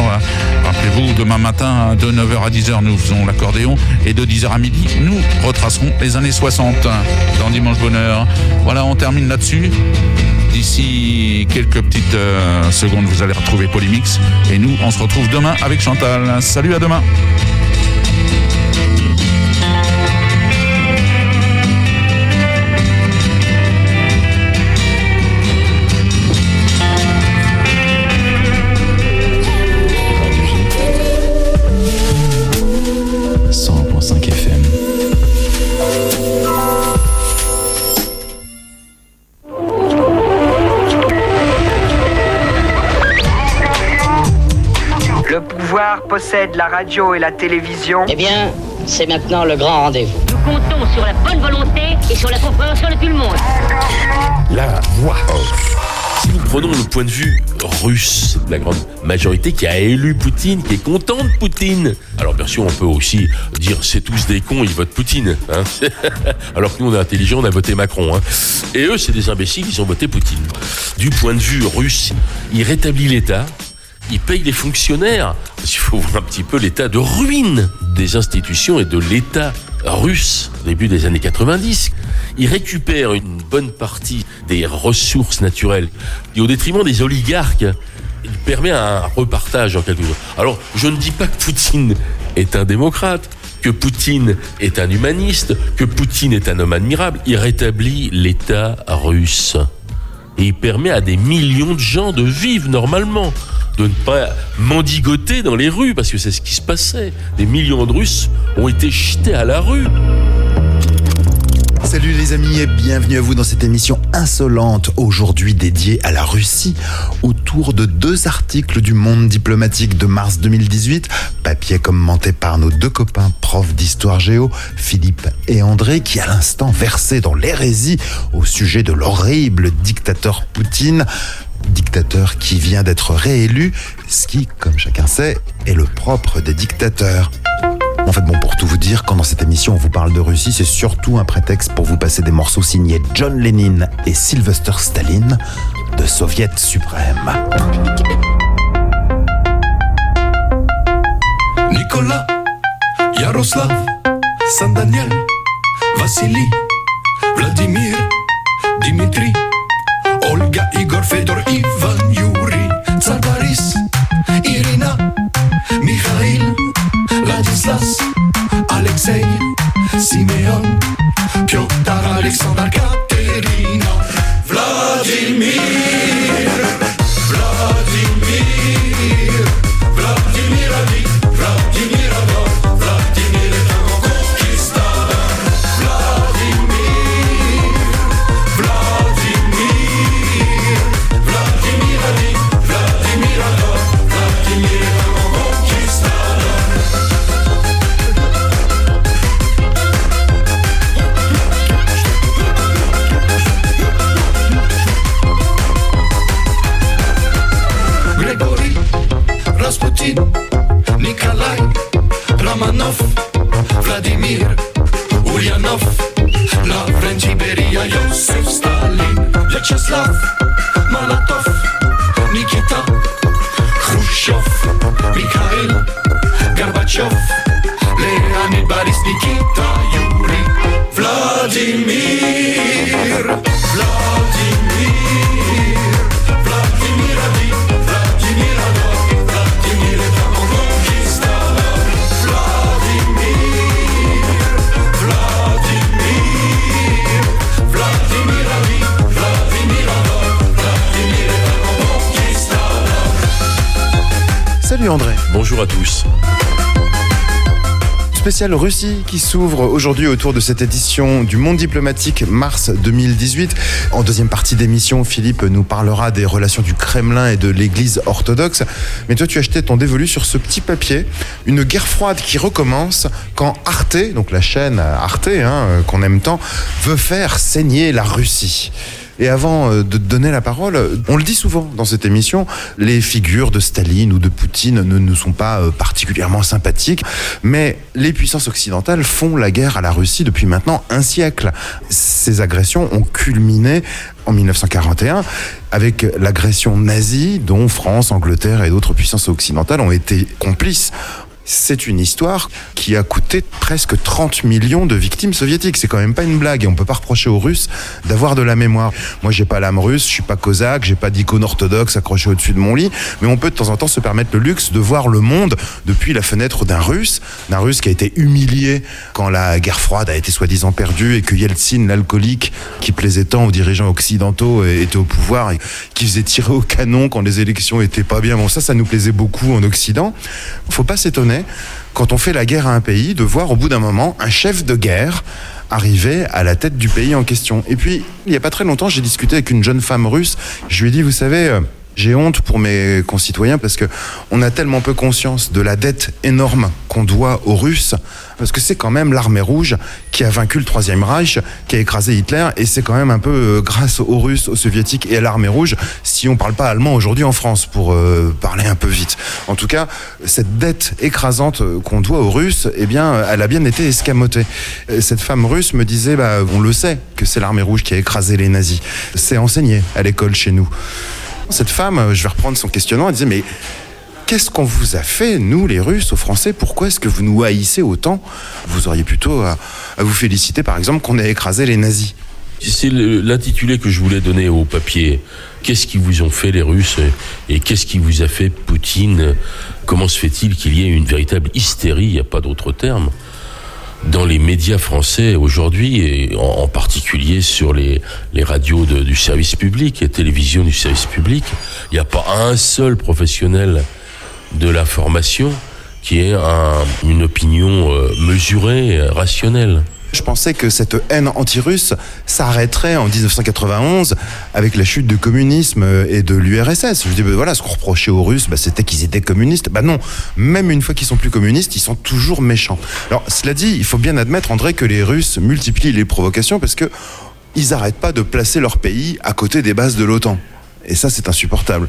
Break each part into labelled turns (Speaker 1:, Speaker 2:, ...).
Speaker 1: Rappelez-vous, demain matin, de 9h à 10h, nous faisons l'accordéon. Et de 10h à midi, nous retracerons les années 60 dans Dimanche Bonheur. Voilà, on termine là-dessus. D'ici quelques petites secondes, vous allez retrouver Polymix. Et nous, on se retrouve demain avec Chantal. Salut, à demain.
Speaker 2: Possède la radio et la télévision.
Speaker 3: Eh bien, c'est maintenant le grand rendez-vous.
Speaker 4: Nous comptons sur la bonne volonté et sur la compréhension de tout le monde.
Speaker 5: La voix off.
Speaker 6: Si nous prenons le point de vue russe, la grande majorité qui a élu Poutine, qui est content de Poutine. Alors bien sûr, on peut aussi dire c'est tous des cons, ils votent Poutine. Hein. Alors que nous, on est intelligents, on a voté Macron. Hein. Et eux, c'est des imbéciles, ils ont voté Poutine. Du point de vue russe, il rétablit l'État. Il paye les fonctionnaires. Parce qu'il faut voir un petit peu l'état de ruine des institutions et de l'État russe au début des années 90. Il récupère une bonne partie des ressources naturelles et au détriment des oligarques, il permet un repartage en quelque sorte. Alors, je ne dis pas que Poutine est un démocrate, que Poutine est un humaniste, que Poutine est un homme admirable. Il rétablit l'État russe. Et il permet à des millions de gens de vivre normalement, de ne pas mendigoter dans les rues, parce que c'est ce qui se passait. Des millions de Russes ont été jetés à la rue.
Speaker 5: Salut les amis et bienvenue à vous dans cette émission insolente, aujourd'hui dédiée à la Russie, autour de 2 articles du Monde diplomatique de mars 2018, papier commenté par nos 2 copains profs d'histoire géo, Philippe et André, qui à l'instant versaient dans l'hérésie au sujet de l'horrible dictateur Poutine, dictateur qui vient d'être réélu, ce qui, comme chacun sait, est le propre des dictateurs. En fait, bon, pour tout vous dire, quand dans cette émission on vous parle de Russie, c'est surtout un prétexte pour vous passer des morceaux signés John Lennon et Sylvester Staline de Soviet suprême.
Speaker 7: Nicolas, Yaroslav, Saint Daniel, Vassili, Vladimir, Dimitri, Olga, Igor, Fedor, Ivan, Yuri, Tsar Boris, Irina, Mikhail, Ladislas, Alexei, Simeon, Piotr, Alexandre, Katerina, Vladimir, Vladimir, Vladimir Ali, Vladimir adore, Vladimir est un grand conquistador, Vladimir, Vladimir, Vladimir Ali, Vladimir adore, Vladimir est un grand conquistador. Григорий, Распутин, Николай, Романов, Владимир, Ульянов, Лаврентий Берия, Йосиф Сталин, Вячеслав, Молотов, Никита, Хрущев, Михаил, Горбачев, Леонид, Борис, Никита, Юрий, Владимир, Владимир, Vladimir Ali, Vladimir adore, Vladimir est un grand conquistador, Vladimir, Vladimir, Vladimir Ali, Vladimir adore, Vladimir est un grand conquistador.
Speaker 5: Salut André.
Speaker 6: Bonjour à tous.
Speaker 5: Spécial Russie qui s'ouvre aujourd'hui autour de cette édition du Monde diplomatique mars 2018. En deuxième partie d'émission, Philippe nous parlera des relations du Kremlin et de l'Église orthodoxe. Mais toi, tu as jeté ton dévolu sur ce petit papier, une guerre froide qui recommence quand Arte, donc la chaîne Arte, qu'on aime tant, veut faire saigner la Russie. Et avant de donner la parole, on le dit souvent dans cette émission, les figures de Staline ou de Poutine ne nous sont pas particulièrement sympathiques, mais les puissances occidentales font la guerre à la Russie depuis maintenant un siècle. Ces agressions ont culminé en 1941 avec l'agression nazie dont France, Angleterre et d'autres puissances occidentales ont été complices. C'est une histoire qui a coûté presque 30 millions de victimes soviétiques. C'est quand même pas une blague et on peut pas reprocher aux Russes d'avoir de la mémoire. Moi, j'ai pas l'âme russe, je suis pas cosaque, j'ai pas d'icône orthodoxe accrochée au-dessus de mon lit, mais on peut de temps en temps se permettre le luxe de voir le monde depuis la fenêtre d'un Russe qui a été humilié quand la guerre froide a été soi-disant perdue et que Yeltsin, l'alcoolique, qui plaisait tant aux dirigeants occidentaux, était au pouvoir et qui faisait tirer au canon quand les élections étaient pas bien. Bon, ça nous plaisait beaucoup en Occident. Faut pas s'étonner quand on fait la guerre à un pays, de voir au bout d'un moment un chef de guerre arriver à la tête du pays en question. Et puis, il n'y a pas très longtemps, j'ai discuté avec une jeune femme russe. Je lui ai dit, vous savez, j'ai honte pour mes concitoyens parce que on a tellement peu conscience de la dette énorme qu'on doit aux Russes, parce que c'est quand même l'armée rouge qui a vaincu le Troisième Reich, qui a écrasé Hitler, et c'est quand même un peu grâce aux Russes, aux Soviétiques et à l'armée rouge, si on parle pas allemand aujourd'hui en France, pour parler un peu vite. En tout cas, cette dette écrasante qu'on doit aux Russes, eh bien, elle a bien été escamotée. Cette femme russe me disait, on le sait que c'est l'armée rouge qui a écrasé les nazis. C'est enseigné à l'école chez nous. Cette femme, je vais reprendre son questionnement, elle disait, mais qu'est-ce qu'on vous a fait, nous les Russes, aux Français? Pourquoi est-ce que vous nous haïssez autant? Vous auriez plutôt à vous féliciter, par exemple, qu'on ait écrasé les nazis.
Speaker 6: C'est l'intitulé que je voulais donner au papier. Qu'est-ce qu'ils vous ont fait les Russes et qu'est-ce qui vous a fait Poutine? Comment se fait-il qu'il y ait une véritable hystérie, il n'y a pas d'autre terme, dans les médias français aujourd'hui, et en particulier sur les radios du service public, les télévisions du service public? Il n'y a pas un seul professionnel de l'information qui ait une opinion mesurée, rationnelle.
Speaker 5: Je pensais que cette haine anti-russe s'arrêterait en 1991 avec la chute du communisme et de l'URSS. Je dis, voilà, ce qu'on reprochait aux Russes, c'était qu'ils étaient communistes. Non, même une fois qu'ils sont plus communistes, ils sont toujours méchants. Alors, cela dit, il faut bien admettre, André, que les Russes multiplient les provocations parce que ils n'arrêtent pas de placer leur pays à côté des bases de l'OTAN. Et ça, c'est insupportable.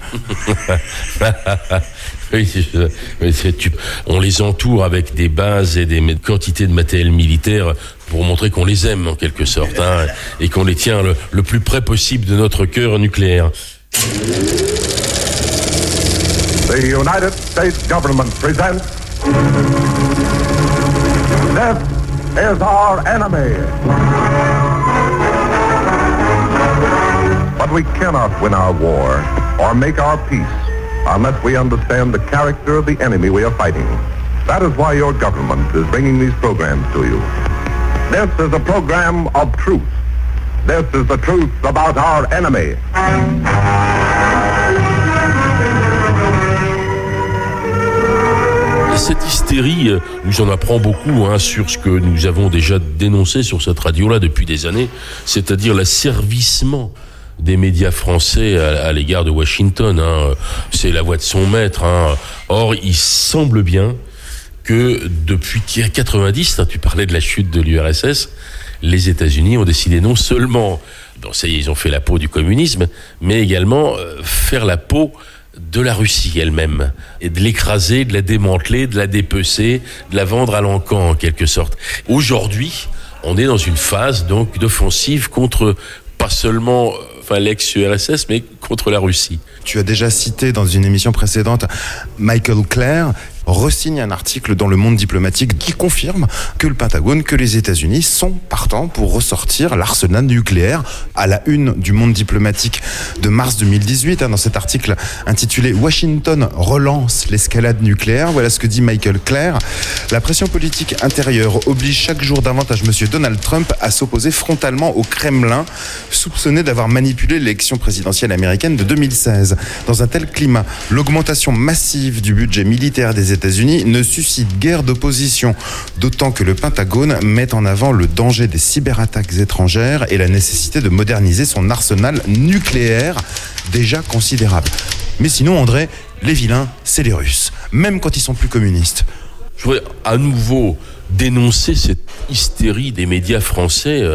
Speaker 6: Oui, on les entoure avec des bases et des quantités de matériel militaire pour montrer qu'on les aime en quelque sorte, et qu'on les tient le plus près possible de notre cœur nucléaire.
Speaker 8: The United States government presents This is our enemy. But we cannot win our war or make our peace unless we understand the character of the enemy we are fighting. That is why your government is bringing these programs to you. This is a program of truth. This is the truth about our enemy.
Speaker 6: Cette hystérie nous en apprend beaucoup sur ce que nous avons déjà dénoncé sur cette radio-là depuis des années, c'est-à-dire l'asservissement des médias français à l'égard de Washington. C'est la voix de son maître. Or, il semble bien que depuis 90, tu parlais de la chute de l'URSS, les États-Unis ont décidé non seulement, ça y est, ils ont fait la peau du communisme, mais également faire la peau de la Russie elle-même, et de l'écraser, de la démanteler, de la dépecer, de la vendre à l'encan en quelque sorte. Aujourd'hui, on est dans une phase donc d'offensive contre pas seulement l'ex-URSS, mais contre la Russie.
Speaker 5: Tu as déjà cité dans une émission précédente Michael Clair, re-signe un article dans Le Monde diplomatique qui confirme que le Pentagone, que les États-Unis sont partants pour ressortir l'arsenal nucléaire à la une du Monde diplomatique de mars 2018. Dans cet article intitulé « Washington relance l'escalade nucléaire », voilà ce que dit Michael Clair. La pression politique intérieure oblige chaque jour davantage M. Donald Trump à s'opposer frontalement au Kremlin, soupçonné d'avoir manipulé l'élection présidentielle américaine de 2016. Dans un tel climat, l'augmentation massive du budget militaire des États-Unis ne suscite guère d'opposition, d'autant que le Pentagone met en avant le danger des cyberattaques étrangères et la nécessité de moderniser son arsenal nucléaire déjà considérable. Mais sinon, André, les vilains, c'est les Russes, même quand ils sont plus communistes.
Speaker 6: Je voudrais à nouveau dénoncer cette hystérie des médias français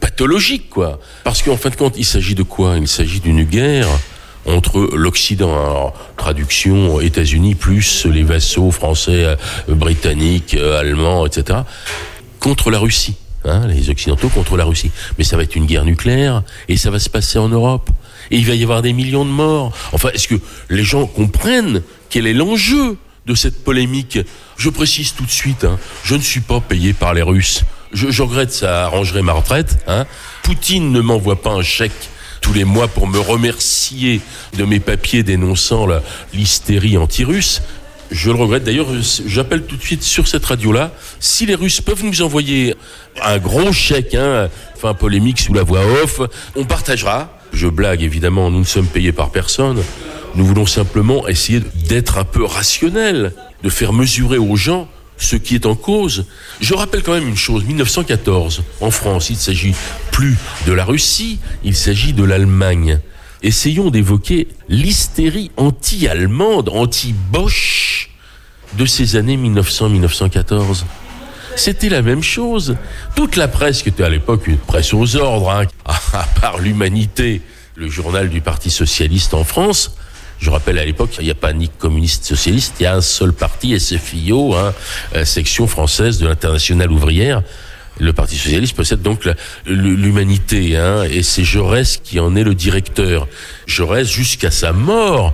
Speaker 6: pathologique, quoi. Parce qu'en fin de compte, il s'agit de quoi ? Il s'agit d'une guerre entre l'Occident, alors, traduction États-Unis plus les vassaux français, britanniques, allemands, etc., contre la Russie. Les Occidentaux contre la Russie. Mais ça va être une guerre nucléaire et ça va se passer en Europe. Et il va y avoir des millions de morts. Enfin, est-ce que les gens comprennent quel est l'enjeu de cette polémique ? Je précise tout de suite, je ne suis pas payé par les Russes. Je regrette, ça arrangerait ma retraite. Poutine ne m'envoie pas un chèque tous les mois pour me remercier de mes papiers dénonçant l'hystérie anti-russe. Je le regrette. D'ailleurs, j'appelle tout de suite sur cette radio-là. Si les Russes peuvent nous envoyer un gros chèque, polémique sous la voix off, on partagera. Je blague, évidemment, nous ne sommes payés par personne. Nous voulons simplement essayer d'être un peu rationnels, de faire mesurer aux gens ce qui est en cause. Je rappelle quand même une chose, 1914, en France, il ne s'agit plus de la Russie, il s'agit de l'Allemagne. Essayons d'évoquer l'hystérie anti-allemande, anti-Bosch de ces années 1900-1914. C'était la même chose. Toute la presse, qui était à l'époque une presse aux ordres, à part l'Humanité, le journal du Parti socialiste en France. Je rappelle, à l'époque, il n'y a pas ni communiste socialiste, il y a un seul parti, SFIO, section française de l'Internationale ouvrière. Le Parti socialiste possède donc l'Humanité, et c'est Jaurès qui en est le directeur. Jaurès, jusqu'à sa mort,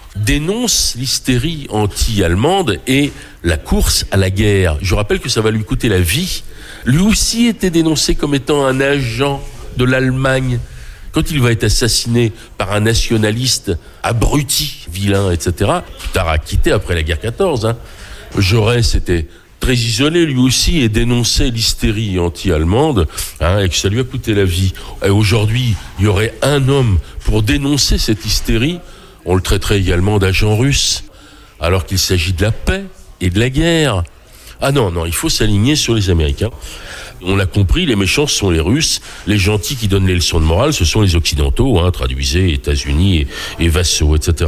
Speaker 6: dénonce l'hystérie anti-allemande et la course à la guerre. Je rappelle que ça va lui coûter la vie. Lui aussi était dénoncé comme étant un agent de l'Allemagne. Quand il va être assassiné par un nationaliste abruti, vilain, etc., plus tard acquitté après la guerre 14, Jaurès était très isolé lui aussi et dénonçait l'hystérie anti-allemande, et que ça lui a coûté la vie. Et aujourd'hui, il y aurait un homme pour dénoncer cette hystérie, on le traiterait également d'agent russe, alors qu'il s'agit de la paix et de la guerre. Ah non, il faut s'aligner sur les Américains. On l'a compris, les méchants sont les Russes, les gentils qui donnent les leçons de morale, ce sont les Occidentaux, traduisez États-Unis et vassaux, etc.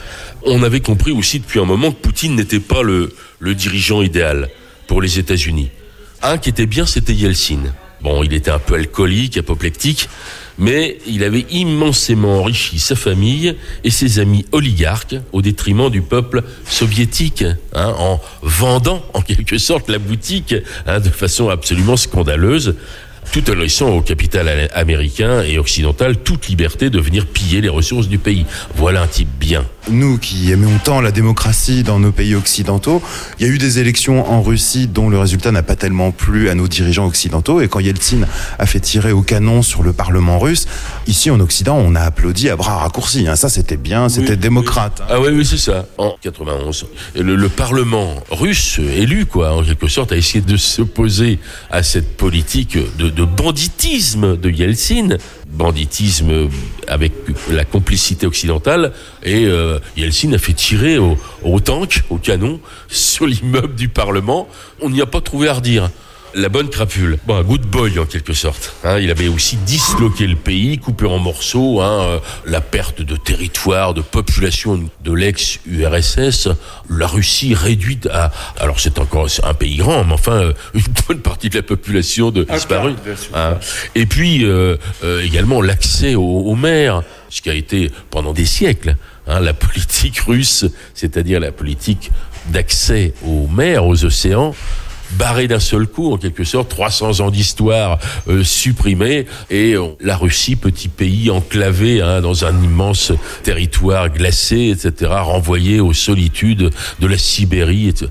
Speaker 6: On avait compris aussi depuis un moment que Poutine n'était pas le dirigeant idéal pour les États-Unis. Un qui était bien, c'était Yeltsin. Bon, il était un peu alcoolique, apoplectique, mais il avait immensément enrichi sa famille et ses amis oligarques au détriment du peuple soviétique, en vendant en quelque sorte la boutique de façon absolument scandaleuse, tout en laissant au capital américain et occidental toute liberté de venir piller les ressources du pays. Voilà un type bien.
Speaker 5: Nous qui aimons tant la démocratie dans nos pays occidentaux, il y a eu des élections en Russie dont le résultat n'a pas tellement plu à nos dirigeants occidentaux, et quand Yeltsin a fait tirer au canon sur le Parlement russe, ici en Occident on a applaudi à bras raccourcis, ça c'était bien, c'était démocrate.
Speaker 6: Oui, c'est ça. En 91, le Parlement russe élu, en quelque sorte, a essayé de s'opposer à cette politique de banditisme de Yeltsin, banditisme avec la complicité occidentale, et Yeltsin a fait tirer au tank, au canon, sur l'immeuble du Parlement. On n'y a pas trouvé à redire. La bonne crapule. Un good boy en quelque sorte. Il avait aussi disloqué le pays, coupé en morceaux, la perte de territoire, de population de l'ex-URSS, la Russie réduite à... Alors c'est un pays grand, mais enfin une bonne partie de la population disparue. Et puis également l'accès aux mers, ce qui a été pendant des siècles la politique russe, c'est-à-dire la politique d'accès aux mers, aux océans, barré d'un seul coup, en quelque sorte, 300 ans d'histoire supprimés, et la Russie, petit pays enclavé dans un immense territoire glacé, etc., renvoyé aux solitudes de la Sibérie, etc.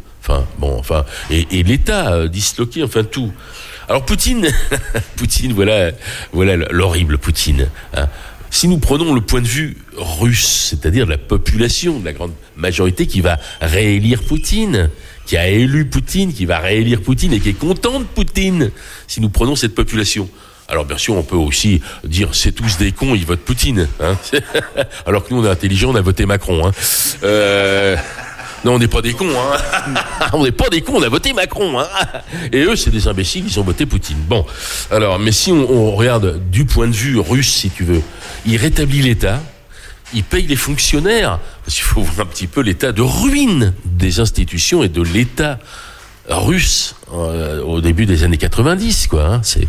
Speaker 6: Et l'État disloqué, tout. Alors Poutine, voilà l'horrible Poutine. Si nous prenons le point de vue russe, c'est-à-dire de la population, de la grande majorité qui va réélire Poutine, qui a élu Poutine, qui va réélire Poutine et qui est content de Poutine, si nous prenons cette population. Alors bien sûr, on peut aussi dire c'est tous des cons, ils votent Poutine. Alors que nous, on est intelligents, on a voté Macron. Non, on n'est pas des cons. On n'est pas des cons, on a voté Macron. Et eux, c'est des imbéciles, ils ont voté Poutine. Bon, alors, mais si on regarde du point de vue russe, si tu veux, il rétablit l'État, il paye les fonctionnaires, parce qu'il faut voir un petit peu l'état de ruine des institutions et de l'État russe au début des années 90,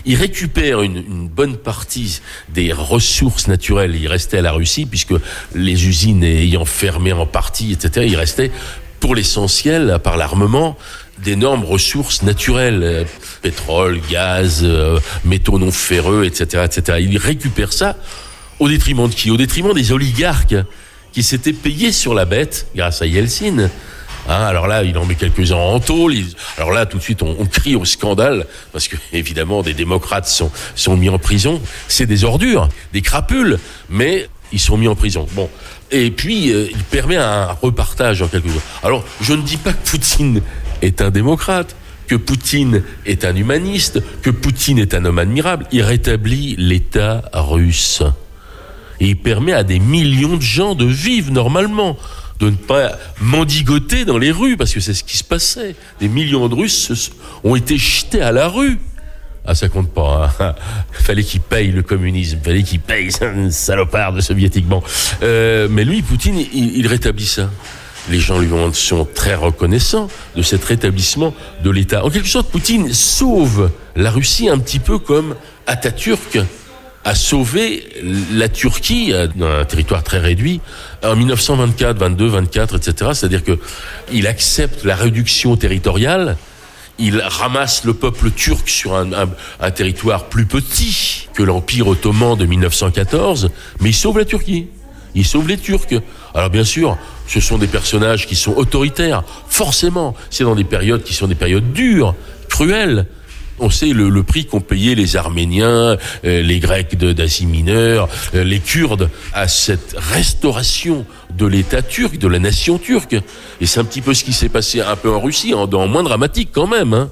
Speaker 6: Il récupère une bonne partie des ressources naturelles. Il restait à la Russie, puisque les usines ayant fermé en partie, etc., il restait, pour l'essentiel, à part l'armement, d'énormes ressources naturelles. Pétrole, gaz, métaux non ferreux, etc., etc. Il récupère ça au détriment de qui ? Au détriment des oligarques qui s'étaient payés sur la bête grâce à Yeltsin. Alors là, il en met quelques-uns en tôle. Alors là, tout de suite, on crie au scandale parce que évidemment, des démocrates sont mis en prison. C'est des ordures, des crapules, mais ils sont mis en prison. Bon, et puis il permet un repartage en quelque sorte. Alors, je ne dis pas que Poutine est un démocrate, que Poutine est un humaniste, que Poutine est un homme admirable. Il rétablit l'État russe et il permet à des millions de gens de vivre normalement, de ne pas mendigoter dans les rues, parce que c'est ce qui se passait. Des millions de Russes ont été jetés à la rue. Ah, ça compte pas, hein. Fallait qu'il paye le communisme, fallait qu'il paye, c'est un salopard de soviétique. Bon, mais lui, Poutine, il rétablit ça. Les gens lui sont très reconnaissants de cet rétablissement de l'État. En quelque sorte, Poutine sauve la Russie un petit peu comme Atatürk a sauvé la Turquie, dans un territoire très réduit, en 1924, 22, 24, etc. C'est-à-dire que il accepte la réduction territoriale, il ramasse le peuple turc sur un territoire plus petit que l'Empire ottoman de 1914, mais il sauve la Turquie. Il sauve les Turcs. Alors bien sûr, ce sont des personnages qui sont autoritaires. Forcément, c'est dans des périodes qui sont des périodes dures, cruelles. On sait le prix qu'ont payé les Arméniens, les Grecs d'Asie mineure, les Kurdes à cette restauration de l'État turc, de la nation turque. Et c'est un petit peu ce qui s'est passé un peu en Russie, en moins dramatique quand même, hein.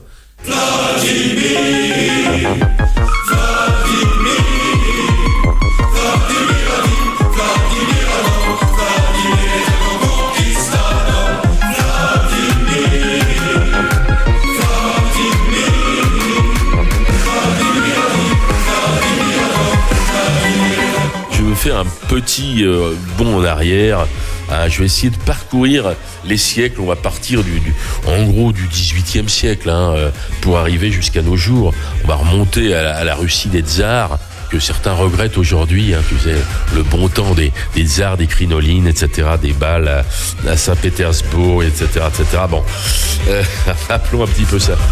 Speaker 6: Faire un petit bond en arrière. Je vais essayer de parcourir les siècles. On va partir en gros du 18e siècle, pour arriver jusqu'à nos jours. On va remonter à la Russie des tsars, que certains regrettent aujourd'hui, tu sais, le bon temps des tsars, des crinolines, etc., des balles à Saint-Pétersbourg, etc., etc. Bon, rappelons un petit peu ça.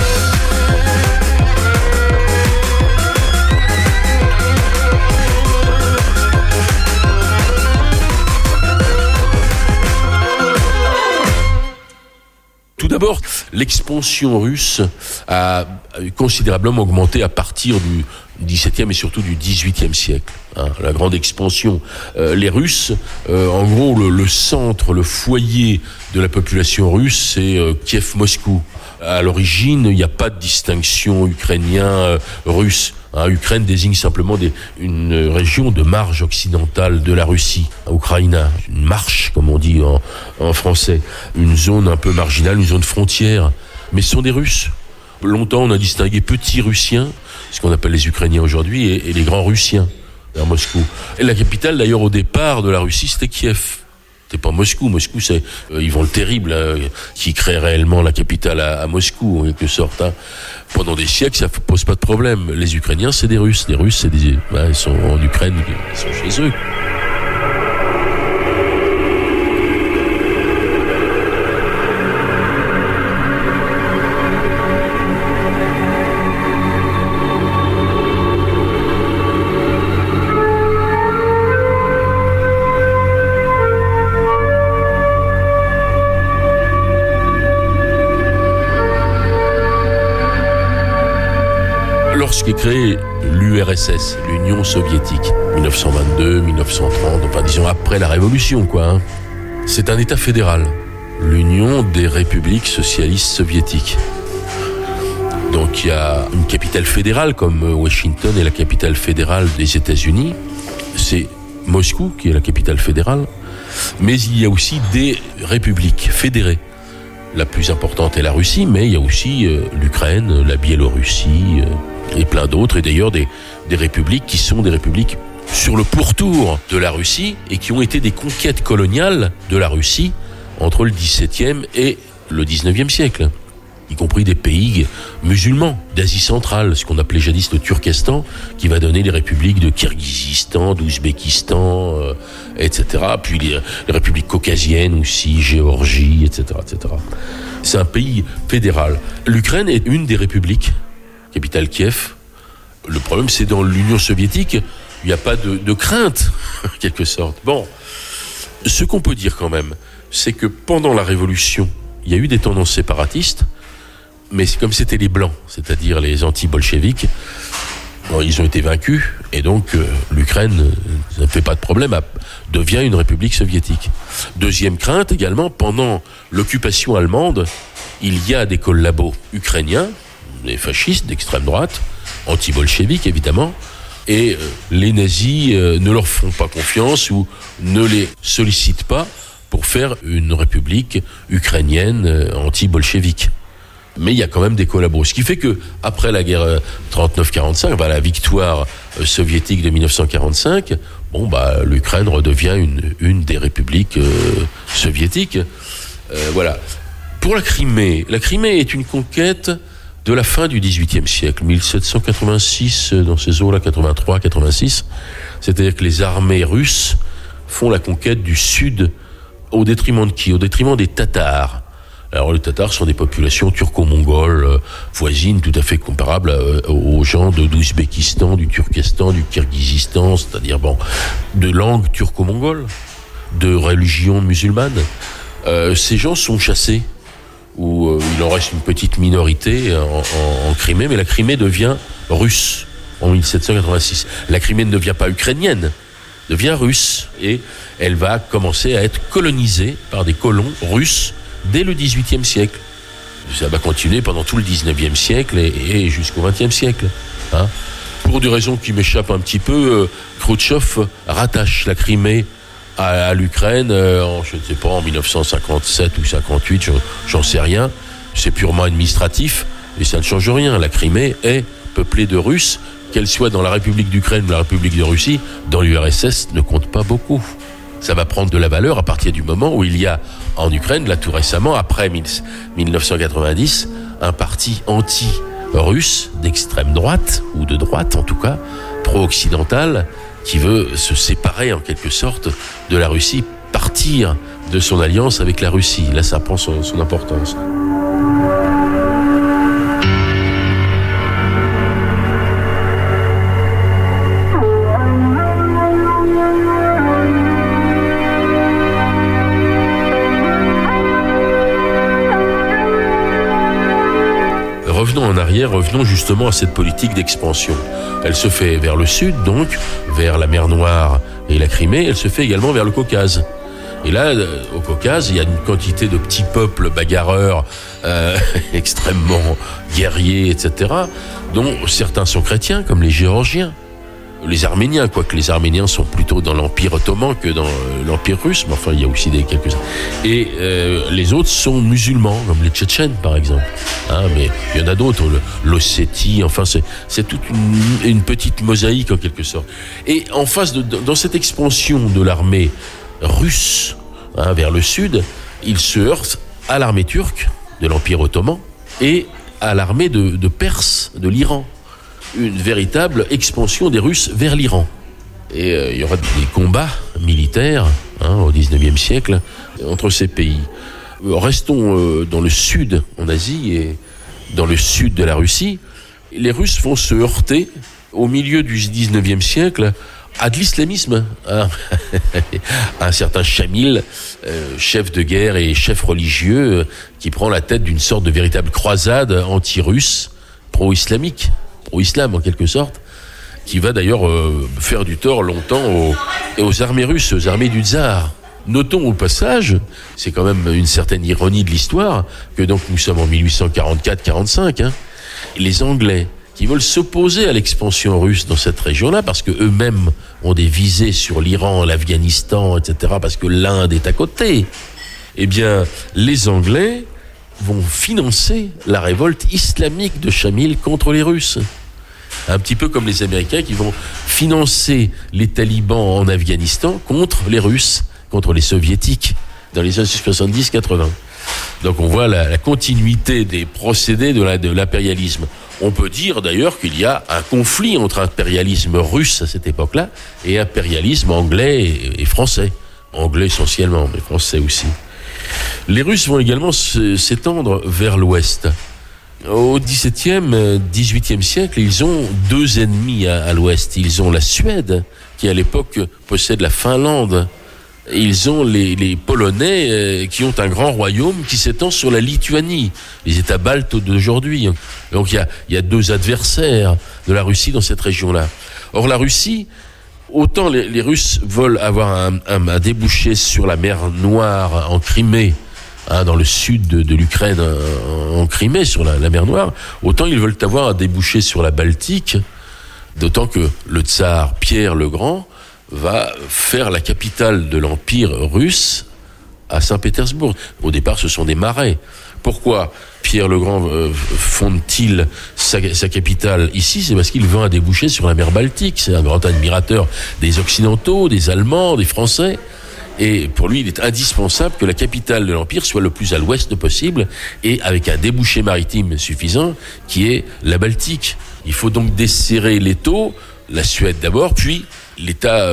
Speaker 6: Tout d'abord, l'expansion russe a considérablement augmenté à partir du XVIIe et surtout du XVIIIe siècle. La grande expansion. Les Russes, en gros, le centre, le foyer de la population russe, c'est Kiev-Moscou. À l'origine, il n'y a pas de distinction ukrainien-russe. Ukraine désigne simplement une région de marge occidentale de la Russie, Ukraina, une marche, comme on dit en français, une zone un peu marginale, une zone frontière, mais ce sont des Russes. Longtemps, on a distingué petits Russiens, ce qu'on appelle les Ukrainiens aujourd'hui, et les grands Russiens, à Moscou. Et la capitale, d'ailleurs, au départ de la Russie, c'était Kiev. C'était pas Moscou. Moscou, c'est Yvan le Terrible qui crée réellement la capitale à Moscou, en quelque sorte. Pendant des siècles, ça pose pas de problème. Les Ukrainiens, c'est des Russes. Les Russes, ils sont en Ukraine, ils sont chez eux. Lorsqu'est créée l'URSS, l'Union soviétique, 1922, 1930, enfin disons après la Révolution, quoi. C'est un État fédéral, l'Union des républiques socialistes soviétiques. Donc il y a une capitale fédérale comme Washington est la capitale fédérale des États-Unis. C'est Moscou qui est la capitale fédérale, mais il y a aussi des républiques fédérées. La plus importante est la Russie, mais il y a aussi l'Ukraine, la Biélorussie et plein d'autres. Et d'ailleurs des républiques qui sont des républiques sur le pourtour de la Russie et qui ont été des conquêtes coloniales de la Russie entre le XVIIe et le XIXe siècle. y compris des pays musulmans d'Asie centrale, ce qu'on appelait jadis le Turkestan, qui va donner les républiques de Kirghizistan, d'Ouzbékistan, etc. Puis les républiques caucasiennes aussi, Géorgie, etc., etc. C'est un pays fédéral. L'Ukraine est une des républiques, capitale Kiev. Le problème, c'est dans l'Union soviétique, il n'y a pas de crainte, en quelque sorte. Bon, ce qu'on peut dire quand même, c'est que pendant la Révolution, il y a eu des tendances séparatistes, mais comme c'était les Blancs, c'est-à-dire les anti-bolcheviques, ils ont été vaincus, et donc l'Ukraine, ça ne fait pas de problème, devient une république soviétique. Deuxième crainte également, pendant l'occupation allemande, il y a des collabos ukrainiens, des fascistes d'extrême droite, anti-bolcheviques évidemment, et les nazis ne leur font pas confiance ou ne les sollicitent pas pour faire une république ukrainienne anti-bolchevique. Mais il y a quand même des collabos. Ce qui fait que après la guerre 39-45, la victoire soviétique de 1945, l'Ukraine redevient une des républiques soviétiques. Voilà. Pour la Crimée est une conquête de la fin du XVIIIe siècle, 1786, dans ces eaux-là, 83, 86. C'est-à-dire que les armées russes font la conquête du sud au détriment de qui ? Au détriment des Tatars. Alors les Tatars sont des populations turco-mongoles, voisines, tout à fait comparables aux gens d'Ouzbékistan, du Turkestan, du Kirghizistan, c'est-à-dire de langue turco-mongole, de religion musulmane. Ces gens sont chassés, où il en reste une petite minorité en Crimée, mais la Crimée devient russe en 1786. La Crimée ne devient pas ukrainienne, devient russe, et elle va commencer à être colonisée par des colons russes dès le XVIIIe siècle. Ça va continuer pendant tout le XIXe siècle et jusqu'au XXe siècle. Pour des raisons qui m'échappent un petit peu, Khrouchtchev rattache la Crimée à l'Ukraine, je ne sais pas, en 1957 ou 58, j'en sais rien. C'est purement administratif et ça ne change rien. La Crimée est peuplée de Russes, qu'elle soit dans la République d'Ukraine ou la République de Russie, dans l'URSS ne compte pas beaucoup. Ça va prendre de la valeur à partir du moment où il y a en Ukraine, là tout récemment, après 1990, un parti anti-russe d'extrême droite, ou de droite en tout cas, pro-occidental, qui veut se séparer en quelque sorte de la Russie, partir de son alliance avec la Russie. Là, ça prend son importance. Revenons en arrière, revenons justement à cette politique d'expansion. Elle se fait vers le sud, donc, vers la mer Noire et la Crimée. Elle se fait également vers le Caucase. Et là, au Caucase, il y a une quantité de petits peuples bagarreurs, extrêmement guerriers, etc., dont certains sont chrétiens, comme les Géorgiens. Les Arméniens, quoique les Arméniens sont plutôt dans l'Empire ottoman que dans l'Empire russe, mais enfin il y a aussi quelques-uns. Et les autres sont musulmans, comme les Tchétchènes par exemple. Mais il y en a d'autres, l'Ossétie, enfin c'est toute une petite mosaïque en quelque sorte. Et en face dans cette expansion de l'armée russe vers le sud, il se heurte à l'armée turque de l'Empire ottoman et à l'armée de Perse, de l'Iran. Une véritable expansion des Russes vers l'Iran. Et il y aura des combats militaires au XIXe siècle entre ces pays. Restons dans le sud, en Asie, et dans le sud de la Russie. Les Russes vont se heurter au milieu du XIXe siècle à de l'islamisme. Un certain Chamil, chef de guerre et chef religieux, qui prend la tête d'une sorte de véritable croisade anti-russe, pro-islamique. Au islam en quelque sorte, qui va d'ailleurs faire du tort longtemps aux armées russes, aux armées du tsar. Notons au passage, c'est quand même une certaine ironie de l'histoire, que donc nous sommes en 1844-45, les Anglais qui veulent s'opposer à l'expansion russe dans cette région-là, parce que eux-mêmes ont des visées sur l'Iran, l'Afghanistan, etc., parce que l'Inde est à côté. Eh bien, les Anglais vont financer la révolte islamique de Chamil contre les Russes. Un petit peu comme les Américains qui vont financer les talibans en Afghanistan contre les Russes, contre les Soviétiques, dans les années 70-80. Donc on voit la continuité des procédés de l'impérialisme. On peut dire d'ailleurs qu'il y a un conflit entre impérialisme russe à cette époque-là et impérialisme anglais et français. Anglais essentiellement, mais français aussi. Les Russes vont également s'étendre vers l'ouest. Au XVIIe, XVIIIe siècle, ils ont deux ennemis à l'ouest. Ils ont la Suède, qui à l'époque possède la Finlande. Ils ont les Polonais qui ont un grand royaume qui s'étend sur la Lituanie, les États baltes d'aujourd'hui. Donc il y a deux adversaires de la Russie dans cette région-là. Or la Russie, autant les Russes veulent avoir un débouché sur la mer Noire en Crimée, dans le sud de l'Ukraine, en Crimée, sur la mer Noire, autant ils veulent avoir un débouché sur la Baltique, d'autant que le tsar Pierre le Grand va faire la capitale de l'Empire russe à Saint-Pétersbourg. Au départ, ce sont des marais. Pourquoi Pierre le Grand fonde-t-il sa capitale ici? C'est parce qu'il veut un débouché sur la mer Baltique. C'est un grand admirateur des Occidentaux, des Allemands, des Français. Et pour lui, il est indispensable que la capitale de l'Empire soit le plus à l'ouest possible et avec un débouché maritime suffisant qui est la Baltique. Il faut donc desserrer l'étau, la Suède d'abord, puis l'État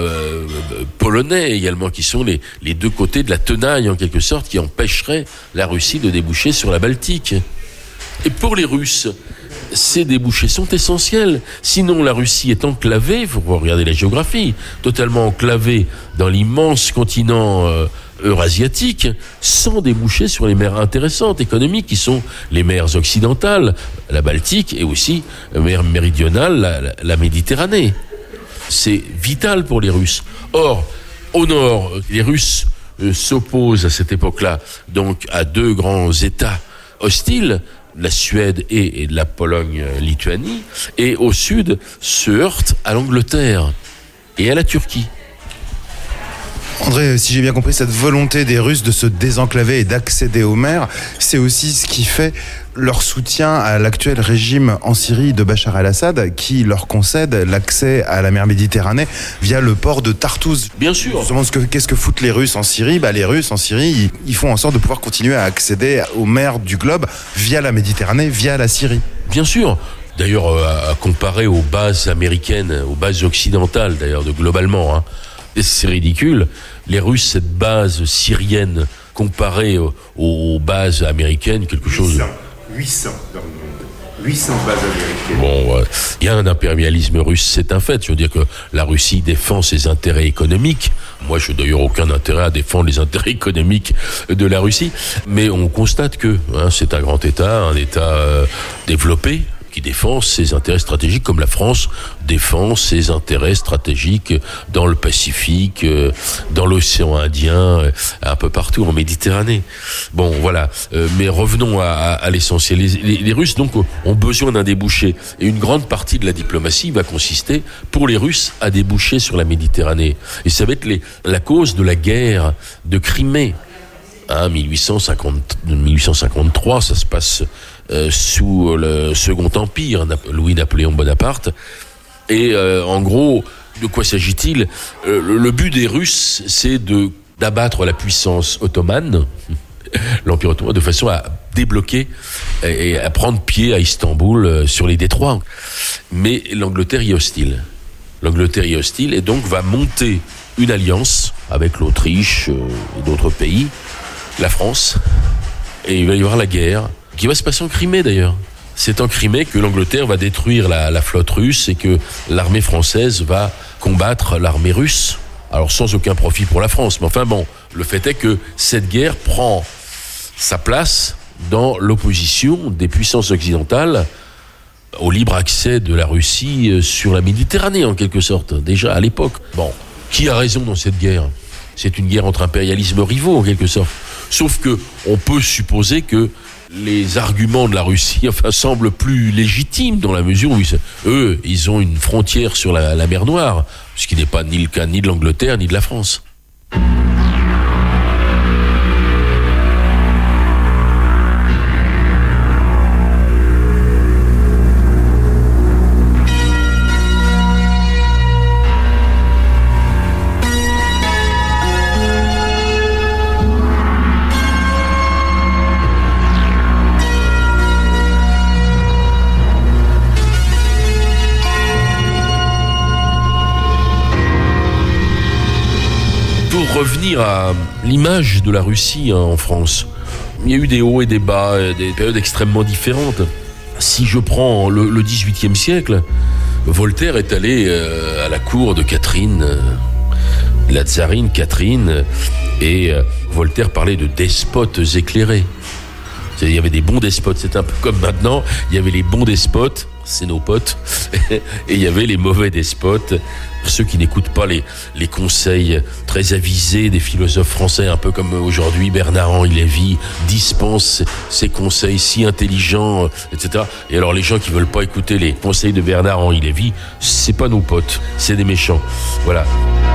Speaker 6: polonais également, qui sont les deux côtés de la tenaille en quelque sorte, qui empêcheraient la Russie de déboucher sur la Baltique. Et pour les Russes, ces débouchés sont essentiels. Sinon, la Russie est enclavée, il faut regarder la géographie, totalement enclavée dans l'immense continent eurasiatique, sans déboucher sur les mers intéressantes, économiques, qui sont les mers occidentales, la Baltique, et aussi la mer méridionale, la Méditerranée. C'est vital pour les Russes. Or, au nord, les Russes s'opposent à cette époque-là donc à deux grands États hostiles, la Suède et la Pologne-Lituanie, et au sud se heurtent à l'Angleterre et à la Turquie.
Speaker 5: André, si j'ai bien compris, cette volonté des Russes de se désenclaver et d'accéder aux mers, c'est aussi ce qui fait leur soutien à l'actuel régime en Syrie de Bachar el-Assad, qui leur concède l'accès à la mer Méditerranée via le port de Tartouz.
Speaker 6: Bien sûr.
Speaker 5: Justement, qu'est-ce que foutent les Russes en Syrie ? Les Russes en Syrie, ils font en sorte de pouvoir continuer à accéder aux mers du globe via la Méditerranée, via la Syrie.
Speaker 6: Bien sûr. D'ailleurs, à comparer aux bases américaines, aux bases occidentales, d'ailleurs, globalement, c'est ridicule. Les Russes, cette base syrienne comparée aux bases américaines, quelque chose...
Speaker 9: 800 dans le monde. 800 bases américaines.
Speaker 6: Bon, il y a un impérialisme russe, c'est un fait. Je veux dire que la Russie défend ses intérêts économiques. Moi, je n'ai d'ailleurs aucun intérêt à défendre les intérêts économiques de la Russie. Mais on constate que c'est un grand État, un État développé, qui défend ses intérêts stratégiques, comme la France défend ses intérêts stratégiques dans le Pacifique, dans l'océan Indien, un peu partout en Méditerranée. Bon, voilà. Mais revenons à l'essentiel. Les Russes, donc, ont besoin d'un débouché. Et une grande partie de la diplomatie va consister, pour les Russes, à déboucher sur la Méditerranée. Et ça va être la cause de la guerre de Crimée. 1853, ça se passe sous le Second Empire, Louis-Napoléon Bonaparte. Et en gros, de quoi s'agit-il ? Le but des Russes, c'est d'abattre la puissance ottomane, l'Empire ottoman, de façon à débloquer et à prendre pied à Istanbul sur les détroits. Mais l'Angleterre y est hostile. L'Angleterre y est hostile et donc va monter une alliance avec l'Autriche et d'autres pays, la France, et il va y avoir la guerre, qui va se passer en Crimée d'ailleurs. C'est en Crimée que l'Angleterre va détruire la flotte russe et que l'armée française va combattre l'armée russe. Alors sans aucun profit pour la France, mais enfin bon, le fait est que cette guerre prend sa place dans l'opposition des puissances occidentales au libre accès de la Russie sur la Méditerranée en quelque sorte, déjà à l'époque. Bon, qui a raison dans cette guerre ? C'est une guerre entre impérialismes rivaux en quelque sorte. Sauf que on peut supposer que les arguments de la Russie semblent plus légitimes dans la mesure où ils ont une frontière sur la mer Noire, ce qui n'est pas ni le cas ni de l'Angleterre ni de la France. revenir à l'image de la Russie en France. Il y a eu des hauts et des bas, des périodes extrêmement différentes. Si je prends le XVIIIe siècle, Voltaire est allé à la cour de Catherine, la tsarine Catherine, et Voltaire parlait de despotes éclairés. Il y avait des bons despotes, c'est un peu comme maintenant, il y avait les bons despotes, c'est nos potes, et il y avait les mauvais despotes, ceux qui n'écoutent pas les conseils très avisés des philosophes français, un peu comme aujourd'hui Bernard-Henri Lévy dispense ses conseils si intelligents, etc. Et alors les gens qui veulent pas écouter les conseils de Bernard-Henri Lévy, c'est pas nos potes, c'est des méchants. Voilà.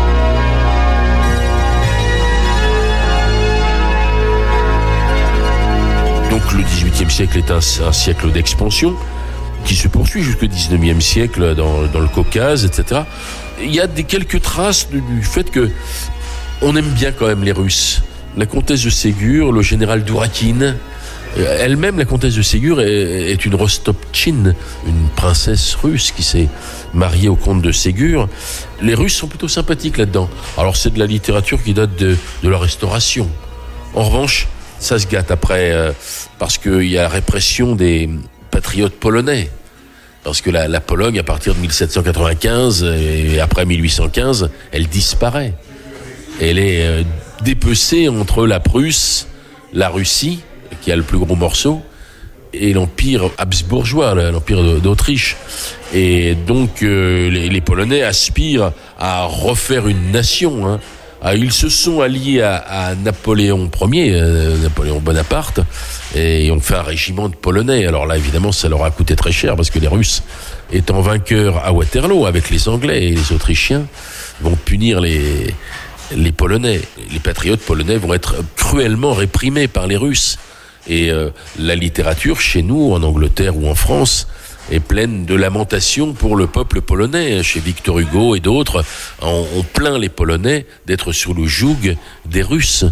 Speaker 6: Donc le XVIIIe siècle est un siècle d'expansion qui se poursuit jusqu'au XIXe siècle dans le Caucase, etc. Il y a quelques traces du fait que on aime bien quand même les Russes. La comtesse de Ségur, le général Dourakine, elle-même, la comtesse de Ségur, est une Rostopchine, une princesse russe qui s'est mariée au comte de Ségur. Les Russes sont plutôt sympathiques là-dedans. Alors c'est de la littérature qui date de la Restauration. En revanche, ça se gâte après, parce qu'il y a la répression des patriotes polonais. Parce que la Pologne, à partir de 1795 et après 1815, elle disparaît. Elle est dépecée entre la Prusse, la Russie, qui a le plus gros morceau, et l'empire habsbourgeois, l'empire d'Autriche. Et donc, les Polonais aspirent à refaire une nation, hein. Ils se sont alliés à Napoléon Ier, Napoléon Bonaparte, et ont fait un régiment de Polonais. Alors là, évidemment, ça leur a coûté très cher, parce que les Russes, étant vainqueurs à Waterloo avec les Anglais et les Autrichiens, vont punir les Polonais. Les patriotes polonais vont être cruellement réprimés par les Russes. Et la littérature, chez nous, en Angleterre ou en France, est pleine de lamentations pour le peuple polonais. Chez Victor Hugo et d'autres, on plaint les Polonais d'être sous le joug des Russes.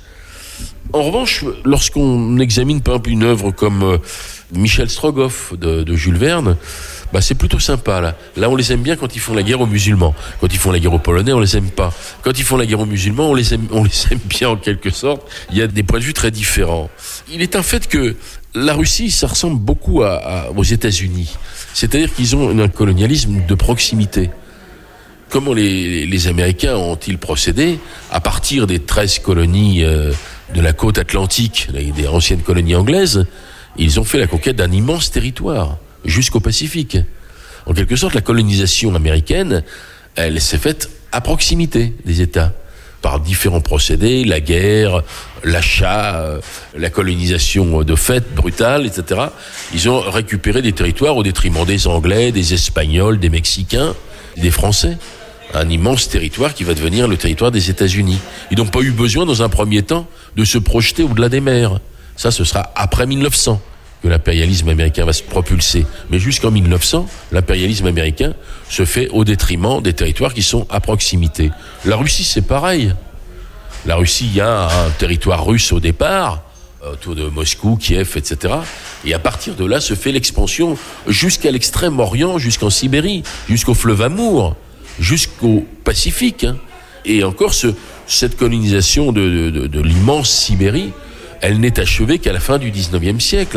Speaker 6: En revanche, lorsqu'on examine par exemple une œuvre comme Michel Strogoff de Jules Verne, c'est plutôt sympa. Là, on les aime bien quand ils font la guerre aux musulmans. Quand ils font la guerre aux Polonais, on les aime pas. Quand ils font la guerre aux musulmans, on les aime bien en quelque sorte. Il y a des points de vue très différents. Il est un fait que la Russie, ça ressemble beaucoup aux États-Unis. C'est-à-dire qu'ils ont un colonialisme de proximité. Comment les Américains ont-ils procédé à partir des 13 colonies de la côte atlantique, des anciennes colonies anglaises? Ils ont fait la conquête d'un immense territoire, jusqu'au Pacifique. En quelque sorte, la colonisation américaine, elle s'est faite à proximité des États, par différents procédés, la guerre, l'achat, la colonisation de fait, brutale, etc. Ils ont récupéré des territoires au détriment des Anglais, des Espagnols, des Mexicains, des Français. Un immense territoire qui va devenir le territoire des États-Unis. Ils n'ont pas eu besoin, dans un premier temps, de se projeter au-delà des mers. Ça, ce sera après 1900 que l'impérialisme américain va se propulser. Mais jusqu'en 1900, l'impérialisme américain se fait au détriment des territoires qui sont à proximité. La Russie, c'est pareil. La Russie, il y a un territoire russe au départ, autour de Moscou, Kiev, etc. Et à partir de là, se fait l'expansion jusqu'à l'extrême-orient, jusqu'en Sibérie, jusqu'au fleuve Amour, jusqu'au Pacifique. Et encore, cette colonisation de l'immense Sibérie, elle n'est achevée qu'à la fin du 19e siècle.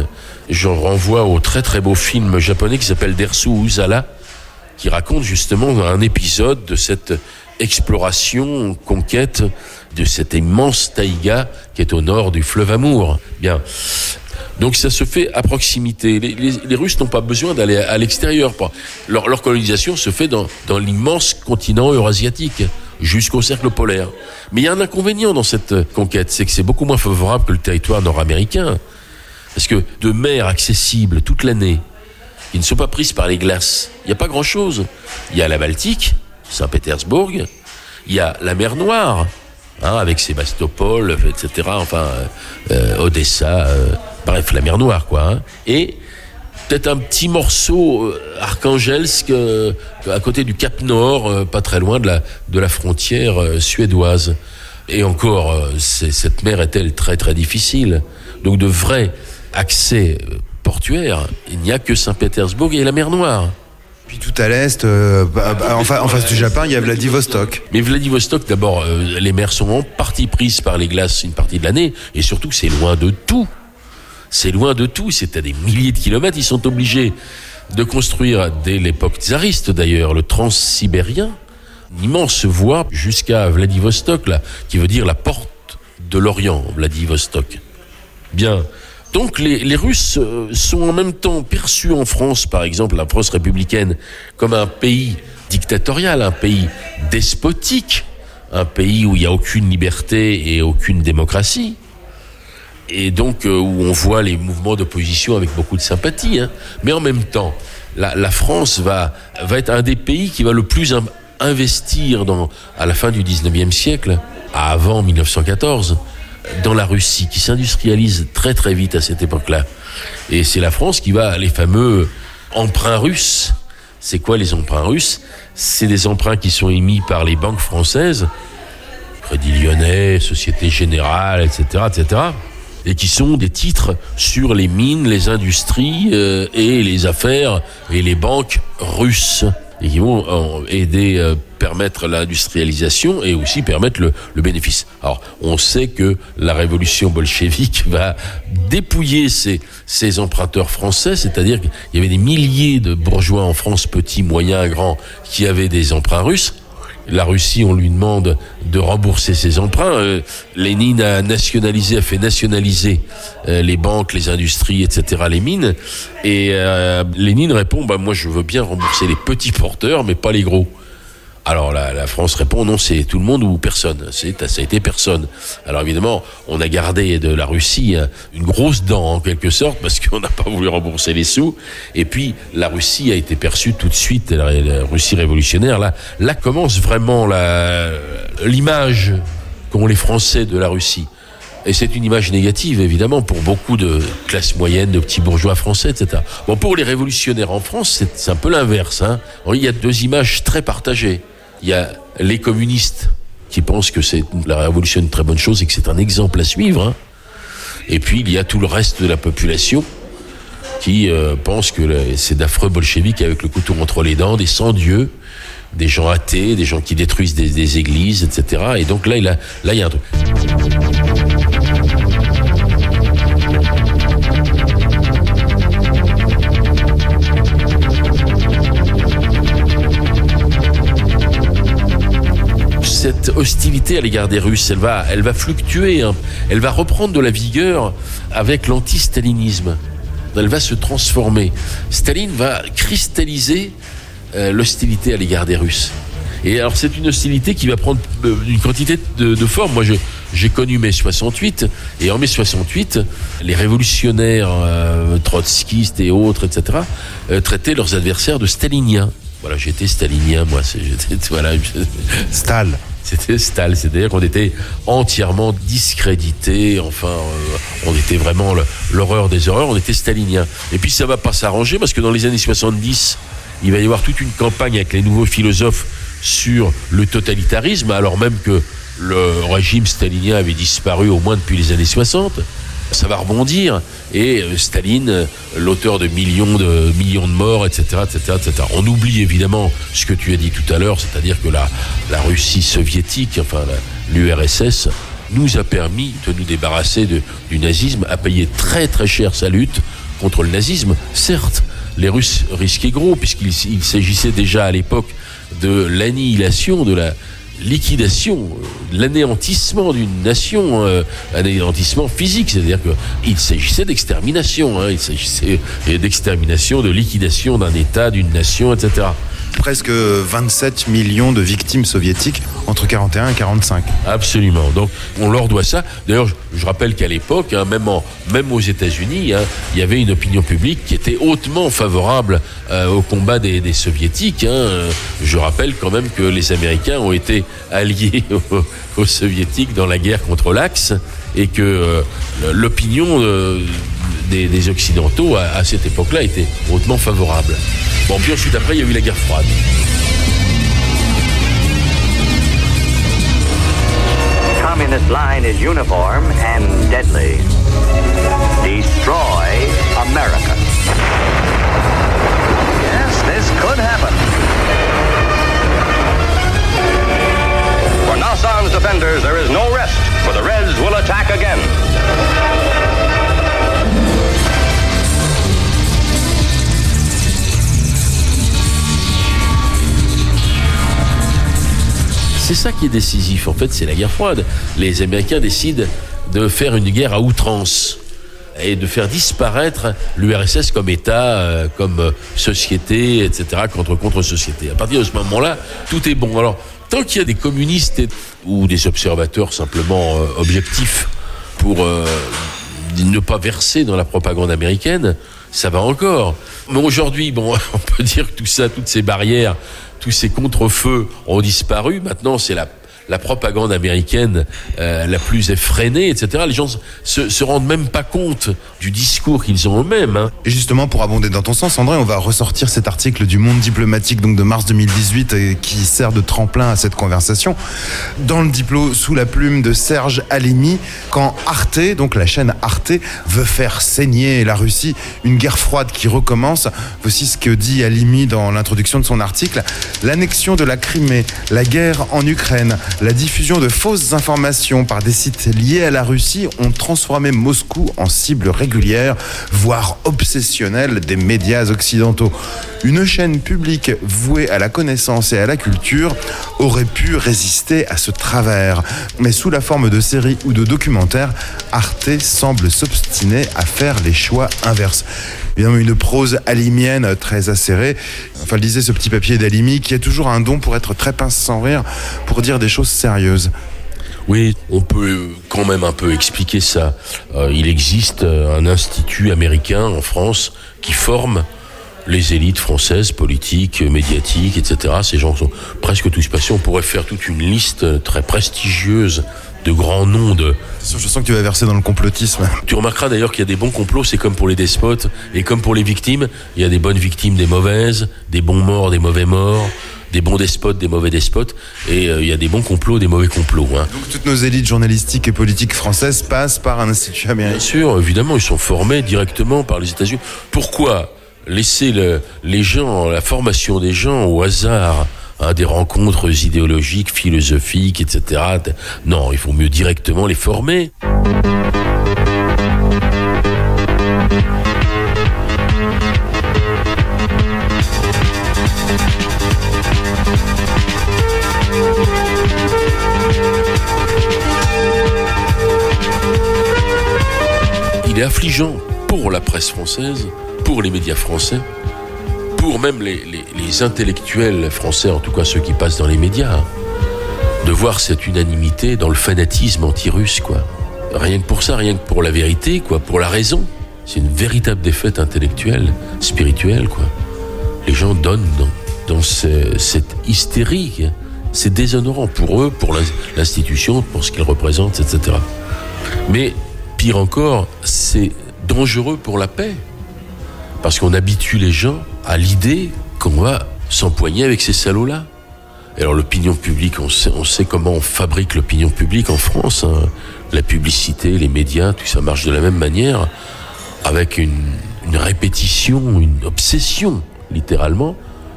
Speaker 6: Je renvoie au très très beau film japonais qui s'appelle Dersu Uzala, qui raconte justement un épisode de cette exploration, conquête de cette immense taïga qui est au nord du fleuve Amour. Bien. Donc ça se fait à proximité. Les Russes n'ont pas besoin d'aller à l'extérieur. Leur colonisation se fait dans l'immense continent eurasiatique, jusqu'au cercle polaire. Mais il y a un inconvénient dans cette conquête, c'est que c'est beaucoup moins favorable que le territoire nord-américain. Parce que de mers accessibles toute l'année, qui ne sont pas prises par les glaces, il n'y a pas grand-chose. Il y a la Baltique, Saint-Pétersbourg, il y a la mer Noire, avec Sébastopol, etc., Odessa, bref, la mer Noire, et peut-être un petit morceau Arkhangelsk à côté du Cap Nord, pas très loin de la frontière suédoise. Et encore, cette mer est-elle très très difficile. Donc de vrais accès portuaires, il n'y a que Saint-Pétersbourg et la mer Noire.
Speaker 5: Puis tout à l'est, en face du Japon, il y a Vladivostok.
Speaker 6: Mais Vladivostok, d'abord, les mers sont en partie prises par les glaces une partie de l'année, et surtout, c'est loin de tout. C'est loin de tout, c'est à des milliers de kilomètres. Ils sont obligés de construire, dès l'époque tsariste d'ailleurs, le transsibérien, une immense voie jusqu'à Vladivostok, là, qui veut dire la porte de l'Orient, Vladivostok. Bien. Donc les Russes sont en même temps perçus en France, par exemple, la France républicaine, comme un pays dictatorial, un pays despotique, un pays où il n'y a aucune liberté et aucune démocratie. Et donc où on voit les mouvements d'opposition avec beaucoup de sympathie. Hein. Mais en même temps, la France va être un des pays qui va le plus investir à la fin du 19e siècle, avant 1914, dans la Russie, qui s'industrialise très très vite à cette époque-là. Et c'est la France qui va, les fameux emprunts russes. C'est quoi les emprunts russes ? C'est des emprunts qui sont émis par les banques françaises, Crédit Lyonnais, Société Générale, etc., etc., et qui sont des titres sur les mines, les industries et les affaires et les banques russes, et qui vont aider, permettre l'industrialisation et aussi permettre le bénéfice. Alors, on sait que la révolution bolchevique va dépouiller ces emprunteurs français, c'est-à-dire qu'il y avait des milliers de bourgeois en France, petits, moyens, grands, qui avaient des emprunts russes. La Russie, on lui demande de rembourser ses emprunts. Lénine a fait nationaliser les banques, les industries, etc., les mines. Et Lénine répond, moi je veux bien rembourser les petits porteurs, mais pas les gros. Alors la France répond, non, c'est tout le monde ou personne. Ça a été personne. Alors évidemment, on a gardé de la Russie une grosse dent en quelque sorte, parce qu'on n'a pas voulu rembourser les sous. Et puis la Russie a été perçue tout de suite, la Russie révolutionnaire. Là commence vraiment l'image qu'ont les Français de la Russie. Et c'est une image négative, évidemment, pour beaucoup de classes moyennes, de petits bourgeois français, etc. Bon, pour les révolutionnaires en France, c'est un peu l'inverse. Hein. Alors, il y a deux images très partagées. Il y a les communistes qui pensent que la révolution est une très bonne chose et que c'est un exemple à suivre. Hein. Et puis, il y a tout le reste de la population qui pense que c'est d'affreux bolcheviques avec le couteau entre les dents, des sans-dieux, des gens athées, des gens qui détruisent des églises, etc. Et donc là, il y a un truc. Cette hostilité à l'égard des Russes, elle va fluctuer, hein. Elle va reprendre de la vigueur avec l'anti-stalinisme. Elle va se transformer. Staline va cristalliser l'hostilité à l'égard des Russes. Et alors c'est une hostilité qui va prendre une quantité de formes. Moi j'ai connu mai 68, et en mai 68, les révolutionnaires trotskistes et autres, etc., traitaient leurs adversaires de staliniens. Voilà, j'étais stalinien, moi.
Speaker 5: Stal.
Speaker 6: C'était Stal, c'est-à-dire qu'on était entièrement discrédités, on était vraiment l'horreur des horreurs, on était stalinien. Et puis ça va pas s'arranger, parce que dans les années 70, il va y avoir toute une campagne avec les nouveaux philosophes sur le totalitarisme, alors même que le régime stalinien avait disparu au moins depuis les années 60. Ça va rebondir, et Staline, l'auteur de millions de morts, etc., etc., etc. On oublie évidemment ce que tu as dit tout à l'heure, c'est-à-dire que la Russie soviétique, l'URSS, nous a permis de nous débarrasser du nazisme, a payé très très cher sa lutte contre le nazisme. Certes, les Russes risquaient gros, puisqu'il s'agissait déjà à l'époque de l'annihilation, de la liquidation, l'anéantissement d'une nation, anéantissement physique, c'est-à-dire qu'il s'agissait d'extermination, il s'agissait d'extermination, de liquidation d'un État, d'une nation, etc.
Speaker 5: Presque 27 millions de victimes soviétiques entre 41 et 45.
Speaker 6: Absolument. Donc, on leur doit ça. D'ailleurs, je rappelle qu'à l'époque, même aux États-Unis, il y avait une opinion publique qui était hautement favorable au combat des Soviétiques. Je rappelle quand même que les Américains ont été alliés aux Soviétiques dans la guerre contre l'Axe, et que l'opinion des Occidentaux à cette époque-là était hautement favorable. Bon, puis ensuite, après, il y a eu la guerre froide.
Speaker 10: Communist line is uniform and deadly. Destroy America. Yes, this could happen.
Speaker 6: C'est ça qui est décisif. En fait, c'est la guerre froide. Les Américains décident de faire une guerre à outrance et de faire disparaître l'URSS comme État, comme société, etc., contre-société. À partir de ce moment-là, tout est bon. Alors, tant qu'il y a des communistes ou des observateurs simplement objectifs pour ne pas verser dans la propagande américaine, ça va encore. Mais aujourd'hui, bon, on peut dire que tout ça, toutes ces barrières, tous ces contre-feux ont disparu. Maintenant, c'est la propagande américaine la plus effrénée, etc. Les gens se rendent même pas compte du discours qu'ils ont eux-mêmes. Hein.
Speaker 5: Et justement, pour abonder dans ton sens, André, on va ressortir cet article du Monde diplomatique donc de mars 2018 qui sert de tremplin à cette conversation. Dans le Diplo, sous la plume de Serge Halimi, quand Arte, donc la chaîne Arte, veut faire saigner la Russie, une guerre froide qui recommence. Voici ce que dit Halimi dans l'introduction de son article. L'annexion de la Crimée, la guerre en Ukraine, la diffusion de fausses informations par des sites liés à la Russie ont transformé Moscou en cible régulière, voire obsessionnelle des médias occidentaux. Une chaîne publique vouée à la connaissance et à la culture aurait pu résister à ce travers. Mais sous la forme de séries ou de documentaires, Arte semble s'obstiner à faire les choix inverses. Évidemment, une prose halimienne très acérée. Enfin, lisez ce petit papier d'Halimi qui a toujours un don pour être très pince sans rire, pour dire des choses sérieuses.
Speaker 6: Oui, on peut quand même un peu expliquer ça. Il existe un institut américain en France qui forme les élites françaises, politiques, médiatiques, etc. Ces gens sont presque tous passés. On pourrait faire toute une liste très prestigieuse de grands noms de...
Speaker 5: Je sens que tu vas verser dans le complotisme.
Speaker 6: Tu remarqueras d'ailleurs qu'il y a des bons complots, c'est comme pour les despotes et comme pour les victimes. Il y a des bonnes victimes, des mauvaises, des bons morts, des mauvais morts, des bons despotes, des mauvais despotes, et il y a des bons complots, des mauvais complots. Hein.
Speaker 5: Donc toutes nos élites journalistiques et politiques françaises passent par un institut américain.
Speaker 6: Bien sûr, évidemment, ils sont formés directement par les États-Unis. Pourquoi laisser les gens, la formation des gens au hasard, des rencontres idéologiques, philosophiques, etc. Non, il faut mieux directement les former. Il est affligeant pour la presse française, pour les médias français, pour même les intellectuels français, en tout cas ceux qui passent dans les médias, de voir cette unanimité dans le fanatisme anti-russe, quoi. Rien que pour ça, rien que pour la vérité, quoi, pour la raison. C'est une véritable défaite intellectuelle, spirituelle, quoi. Les gens donnent dans cette hystérie. C'est déshonorant pour eux, pour l'institution, pour ce qu'ils représentent, etc. Mais, pire encore, c'est dangereux pour la paix. Parce qu'on habitue les gens à l'idée qu'on va s'empoigner avec ces salauds-là. Et alors l'opinion publique, on sait comment on fabrique l'opinion publique en France. Hein. La publicité, les médias, tout ça marche de la même manière, avec une répétition, une obsession, littéralement.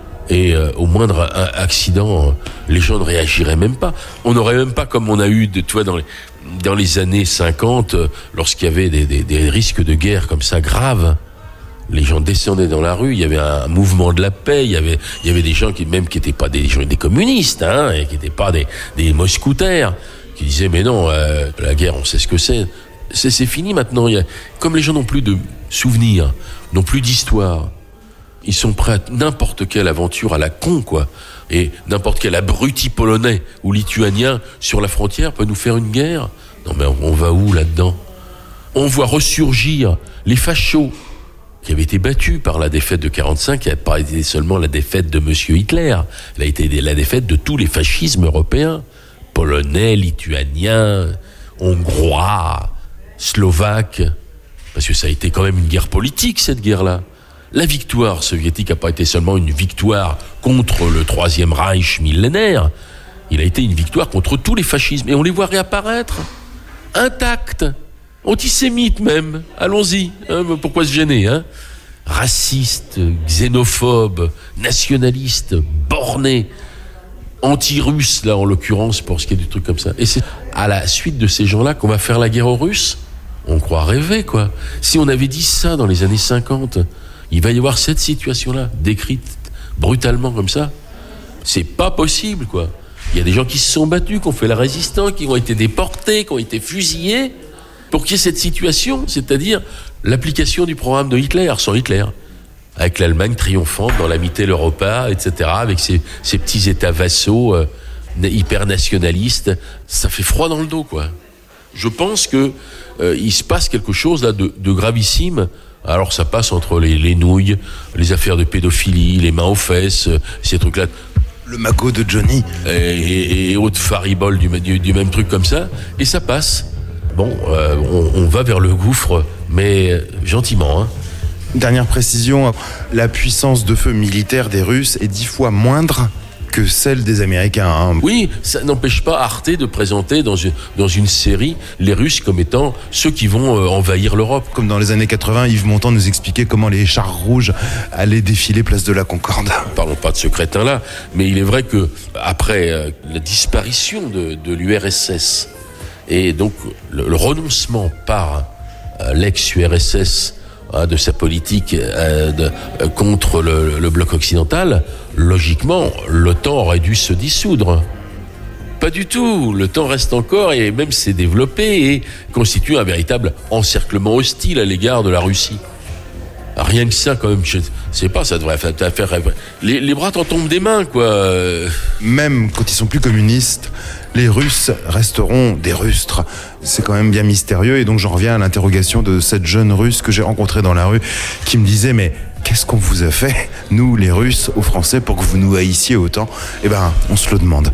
Speaker 6: Et au moindre accident, les gens ne réagiraient même pas. On n'aurait même pas, comme on a eu dans les années 50, lorsqu'il y avait des risques de guerre comme ça graves. Les gens descendaient dans la rue, il y avait un mouvement de la paix, il y avait des gens qui n'étaient pas des communistes, hein, et qui n'étaient pas des mousquetaires, qui disaient mais non, la guerre on sait ce que c'est. C'est fini maintenant. Comme les gens n'ont plus de souvenirs, n'ont plus d'histoire, ils sont prêts à n'importe quelle aventure à la con, quoi. Et n'importe quel abruti polonais ou lituanien sur la frontière peut nous faire une guerre. Non mais on va où là-dedans? On voit ressurgir les fachos qui avait été battu par la défaite de 45, qui n'a pas été seulement la défaite de Monsieur Hitler, elle a été la défaite de tous les fascismes européens, polonais, lituaniens, hongrois, slovaques, parce que ça a été quand même une guerre politique, cette guerre-là. La victoire soviétique n'a pas été seulement une victoire contre le Troisième Reich millénaire, il a été une victoire contre tous les fascismes, et on les voit réapparaître, intacts, antisémites même, allons-y, hein, pourquoi se gêner, hein? Racistes, xénophobes, nationalistes, bornés, anti-russes, là en l'occurrence, pour ce qui est du truc comme ça. Et c'est à la suite de ces gens-là qu'on va faire la guerre aux Russes. On croit rêver, quoi. Si on avait dit ça dans les années 50, il va y avoir cette situation-là, décrite brutalement comme ça. C'est pas possible, quoi. Il y a des gens qui se sont battus, qui ont fait la résistance, qui ont été déportés, qui ont été fusillés, pour qu'il y ait cette situation, c'est-à-dire l'application du programme de Hitler, sans Hitler, avec l'Allemagne triomphante dans la Mitteleuropa, etc., avec ses petits États vassaux hyper nationalistes. Ça fait froid dans le dos, quoi. Je pense que il se passe quelque chose là de gravissime. Alors ça passe entre les nouilles, les affaires de pédophilie, les mains aux fesses, ces trucs-là.
Speaker 5: Le magot de Johnny.
Speaker 6: Et autres fariboles du même truc comme ça. Et ça passe. Bon, on va vers le gouffre, mais gentiment, hein.
Speaker 5: Dernière précision, la puissance de feu militaire des Russes est 10 fois moindre que celle des Américains. Hein.
Speaker 6: Oui, ça n'empêche pas Arte de présenter dans une série les Russes comme étant ceux qui vont envahir l'Europe.
Speaker 5: Comme dans les années 80, Yves Montand nous expliquait comment les chars rouges allaient défiler place de la Concorde.
Speaker 6: Parlons pas de ce crétin-là, mais il est vrai que après la disparition de l'URSS et donc le renoncement par l'ex-URSS de sa politique contre le bloc occidental, logiquement, l'OTAN aurait dû se dissoudre. Pas du tout. L'OTAN reste encore et même s'est développé et constitue un véritable encerclement hostile à l'égard de la Russie. Rien que ça, quand même, je sais pas, ça devrait faire les bras t'en tombent des mains, quoi.
Speaker 5: Même quand ils sont plus communistes, les Russes resteront des rustres. C'est quand même bien mystérieux et donc j'en reviens à l'interrogation de cette jeune Russe que j'ai rencontrée dans la rue qui me disait mais qu'est-ce qu'on vous a fait, nous les Russes, aux Français, pour que vous nous haïssiez autant ? Eh ben, on se le demande.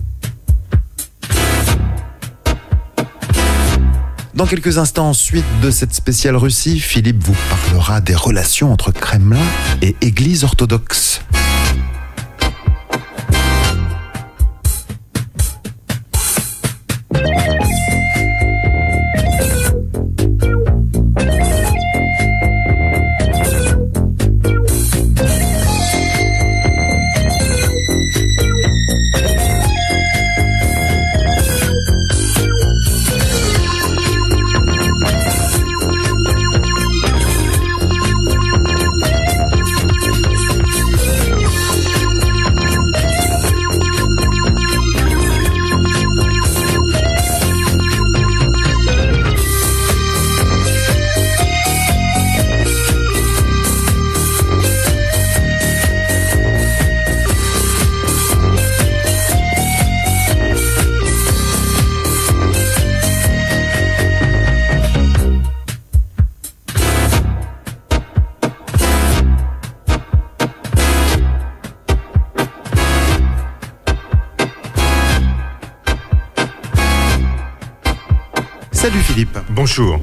Speaker 5: Dans quelques instants, suite de cette spéciale Russie, Philippe vous parlera des relations entre Kremlin et Église orthodoxe. Salut Philippe.
Speaker 9: Bonjour.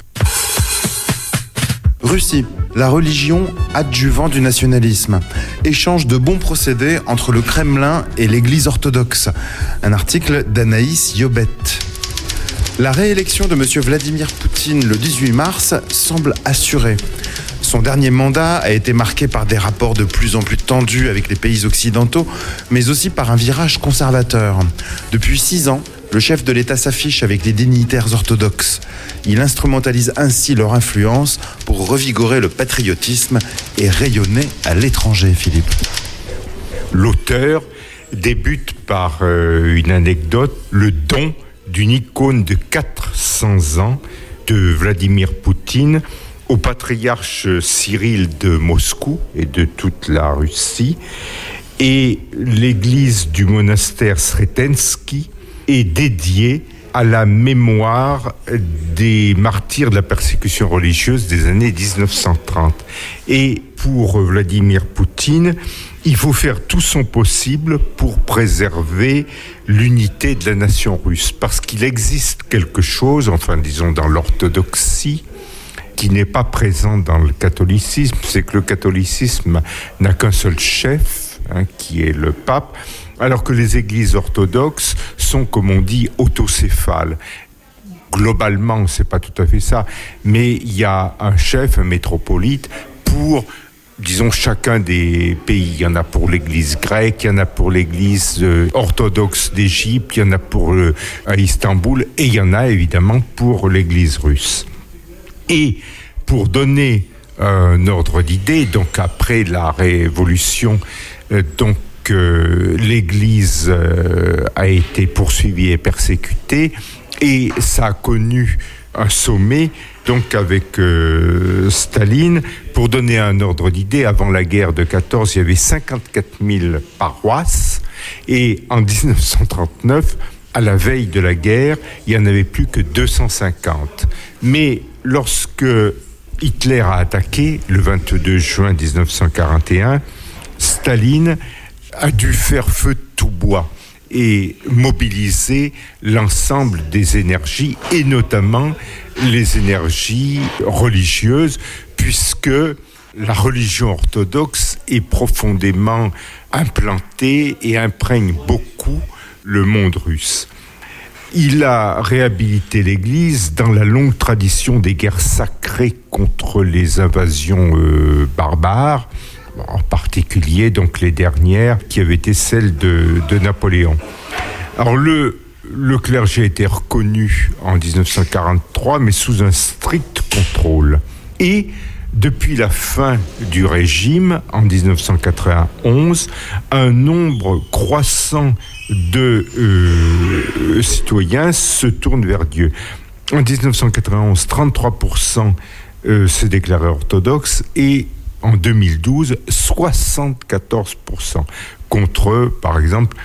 Speaker 5: Russie, la religion adjuvant du nationalisme. Échange de bons procédés entre le Kremlin et l'Église orthodoxe. Un article d'Anaïs Yobet. La réélection de M. Vladimir Poutine le 18 mars semble assurée. Son dernier mandat a été marqué par des rapports de plus en plus tendus avec les pays occidentaux, mais aussi par un virage conservateur. Depuis 6 ans, le chef de l'État s'affiche avec les dignitaires orthodoxes. Il instrumentalise ainsi leur influence pour revigorer le patriotisme et rayonner à l'étranger, Philippe.
Speaker 9: L'auteur débute par une anecdote, le don d'une icône de 400 ans de Vladimir Poutine au patriarche Cyril de Moscou et de toute la Russie. Et l'église du monastère Sretensky est dédiée à la mémoire des martyrs de la persécution religieuse des années 1930. Et pour Vladimir Poutine, il faut faire tout son possible pour préserver l'unité de la nation russe. Parce qu'il existe quelque chose, enfin disons dans l'orthodoxie, qui n'est pas présent dans le catholicisme, c'est que le catholicisme n'a qu'un seul chef, qui est le pape, alors que les églises orthodoxes sont, comme on dit, autocéphales. Globalement, c'est pas tout à fait ça, mais il y a un chef, un métropolite, pour, disons, chacun des pays. Il y en a pour l'église grecque, il y en a pour l'église orthodoxe d'Égypte, il y en a pour à Istanbul, et il y en a évidemment pour l'église russe. Et pour donner un ordre d'idée, donc après la révolution dont l'Église a été poursuivie et persécutée, et ça a connu un sommet, donc avec Staline. Pour donner un ordre d'idée, avant la guerre de 14, il y avait 54 000 paroisses, et en 1939, à la veille de la guerre, il n'y en avait plus que 250. Mais lorsque Hitler a attaqué, le 22 juin 1941, Staline a dû faire feu de tout bois et mobiliser l'ensemble des énergies, et notamment les énergies religieuses, puisque la religion orthodoxe est profondément implantée et imprègne beaucoup le monde russe. Il a réhabilité l'Église dans la longue tradition des guerres sacrées contre les invasions barbares, en particulier donc les dernières qui avaient été celles de Napoléon. Alors le clergé a été reconnu en 1943, mais sous un strict contrôle. Et depuis la fin du régime, en 1991, un nombre croissant de citoyens se tournent vers Dieu. En 1991, 33% se déclaraient orthodoxes, et en 2012, 74%, contre, par exemple,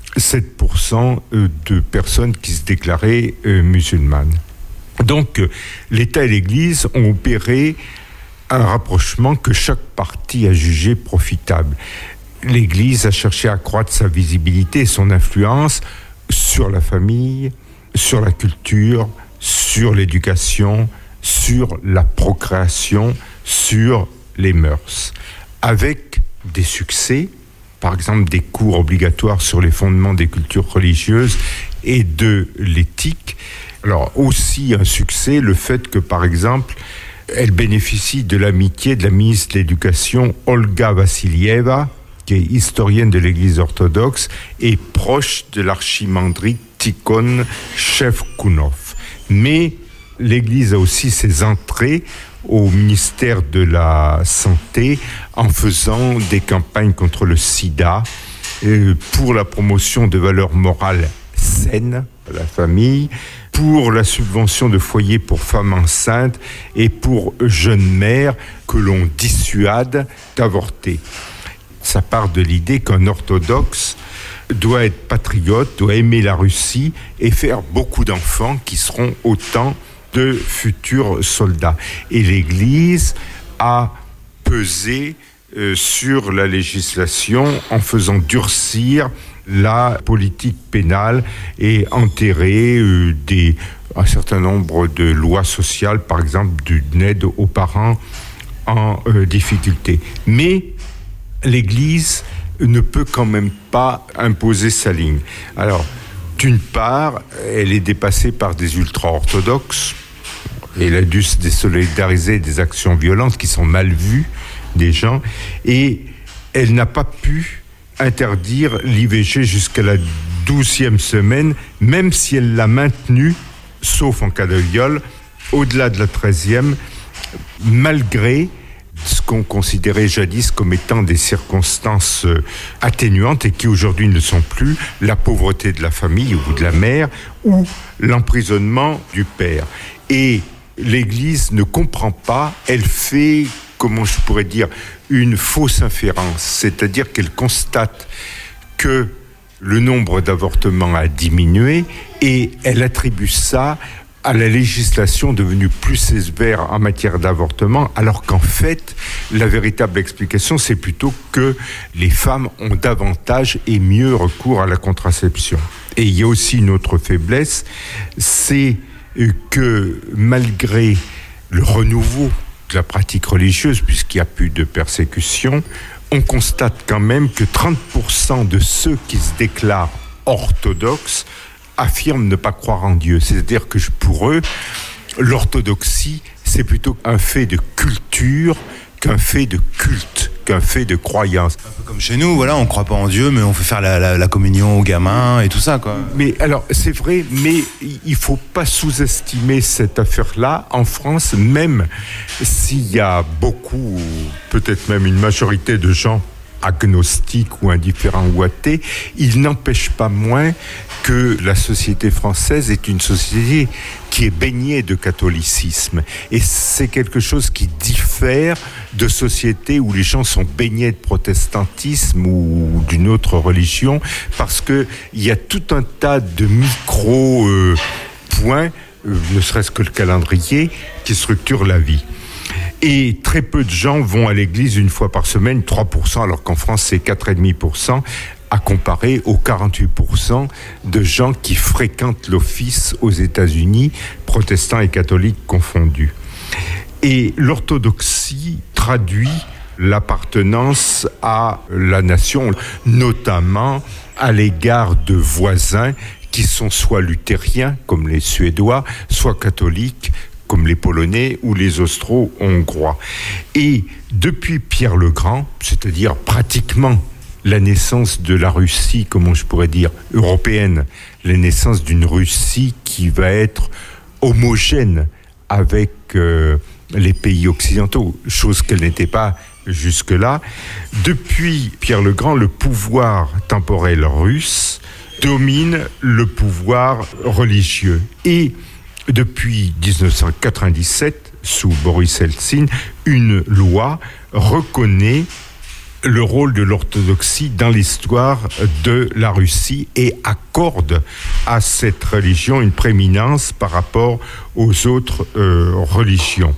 Speaker 9: 7% de personnes qui se déclaraient musulmanes. Donc, l'État et l'Église ont opéré un rapprochement que chaque parti a jugé profitable. L'Église a cherché à accroître sa visibilité et son influence sur la famille, sur la culture, sur l'éducation, sur la procréation, sur les mœurs, avec des succès, par exemple des cours obligatoires sur les fondements des cultures religieuses et de l'éthique. Alors aussi un succès, le fait que, par exemple, elle bénéficie de l'amitié de la ministre de l'Éducation Olga Vassilieva, qui est historienne de l'Église orthodoxe et proche de l'archimandrite Tikhon Shevkunov. Mais l'Église a aussi ses entrées au ministère de la Santé en faisant des campagnes contre le sida, pour la promotion de valeurs morales saines à la famille, pour la subvention de foyers pour femmes enceintes et pour jeunes mères que l'on dissuade d'avorter. Ça part de l'idée qu'un orthodoxe doit être patriote, doit aimer la Russie et faire beaucoup d'enfants qui seront autant de futurs soldats. Et l'Église a pesé sur la législation en faisant durcir la politique pénale et enterrer un certain nombre de lois sociales, par exemple d'une aide aux parents en difficulté. Mais l'Église ne peut quand même pas imposer sa ligne. Alors, d'une part, elle est dépassée par des ultra-orthodoxes. Elle a dû se désolidariser des actions violentes qui sont mal vues des gens. Et elle n'a pas pu interdire l'IVG jusqu'à la 12e semaine, même si elle l'a maintenue, sauf en cas de viol, au-delà de la 13e, malgré ce qu'on considérait jadis comme étant des circonstances atténuantes et qui aujourd'hui ne sont plus, la pauvreté de la famille ou de la mère ou l'emprisonnement du père. Et l'Église ne comprend pas, elle fait, comment je pourrais dire, une fausse inférence, c'est-à-dire qu'elle constate que le nombre d'avortements a diminué et elle attribue ça à la législation devenue plus sévère en matière d'avortement, alors qu'en fait, la véritable explication, c'est plutôt que les femmes ont davantage et mieux recours à la contraception. Et il y a aussi une autre faiblesse, c'est que malgré le renouveau de la pratique religieuse, puisqu'il n'y a plus de persécution, on constate quand même que 30% de ceux qui se déclarent orthodoxes affirment ne pas croire en Dieu. C'est-à-dire que pour eux, l'orthodoxie, c'est plutôt un fait de culture qu'un fait de culte, qu'un fait de croyance.
Speaker 5: Un peu comme chez nous, voilà, on ne croit pas en Dieu, mais on fait faire la communion aux gamins et tout ça, quoi.
Speaker 9: Mais alors, c'est vrai, mais il ne faut pas sous-estimer cette affaire-là. En France, même s'il y a beaucoup, peut-être même une majorité de gens agnostique ou indifférent ou athée, il n'empêche pas moins que la société française est une société qui est baignée de catholicisme. Et c'est quelque chose qui diffère de sociétés où les gens sont baignés de protestantisme ou d'une autre religion, parce qu'il y a tout un tas de micro-points, ne serait-ce que le calendrier, qui structurent la vie. Et très peu de gens vont à l'église une fois par semaine, 3%, alors qu'en France c'est 4,5%, à comparer aux 48% de gens qui fréquentent l'office aux États-Unis, protestants et catholiques confondus. Et l'orthodoxie traduit l'appartenance à la nation, notamment à l'égard de voisins qui sont soit luthériens, comme les Suédois, soit catholiques, comme les Polonais ou les Austro-Hongrois. Et depuis Pierre le Grand, c'est-à-dire pratiquement la naissance de la Russie, comment je pourrais dire, européenne, la naissance d'une Russie qui va être homogène avec les pays occidentaux, chose qu'elle n'était pas jusque-là. Depuis Pierre le Grand, le pouvoir temporel russe domine le pouvoir religieux. Et depuis 1997, sous Boris Eltsine, une loi reconnaît le rôle de l'orthodoxie dans l'histoire de la Russie et accorde à cette religion une prééminence par rapport aux autres religions.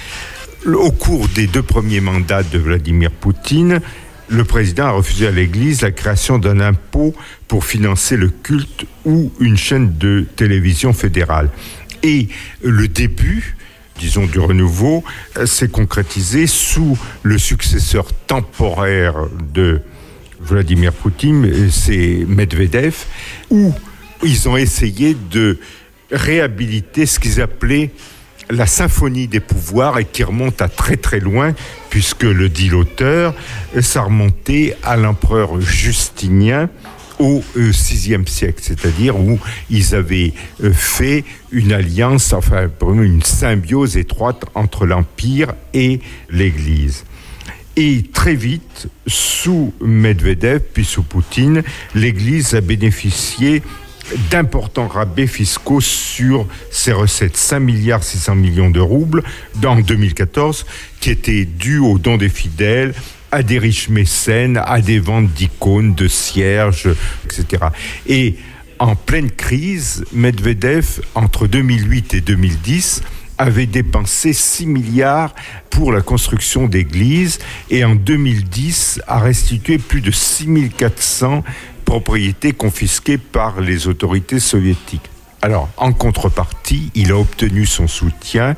Speaker 9: Au cours des 2 premiers mandats de Vladimir Poutine, le président a refusé à l'Église la création d'un impôt pour financer le culte ou une chaîne de télévision fédérale. Et le début, disons, du renouveau s'est concrétisé sous le successeur temporaire de Vladimir Poutine, c'est Medvedev, où ils ont essayé de réhabiliter ce qu'ils appelaient la symphonie des pouvoirs, et qui remonte à très très loin, puisque le dit l'auteur, ça remontait à l'empereur Justinien au VIe siècle, c'est-à-dire où ils avaient fait une alliance, enfin une symbiose étroite entre l'Empire et l'Église. Et très vite, sous Medvedev, puis sous Poutine, l'Église a bénéficié d'importants rabais fiscaux sur ses recettes, 5,6 milliards de roubles en 2014, qui étaient dus aux dons des fidèles, à des riches mécènes, à des ventes d'icônes, de cierges, etc. Et en pleine crise, Medvedev, entre 2008 et 2010, avait dépensé 6 milliards pour la construction d'églises et en 2010 a restitué plus de 6400 propriétés confisquées par les autorités soviétiques. Alors, en contrepartie, il a obtenu son soutien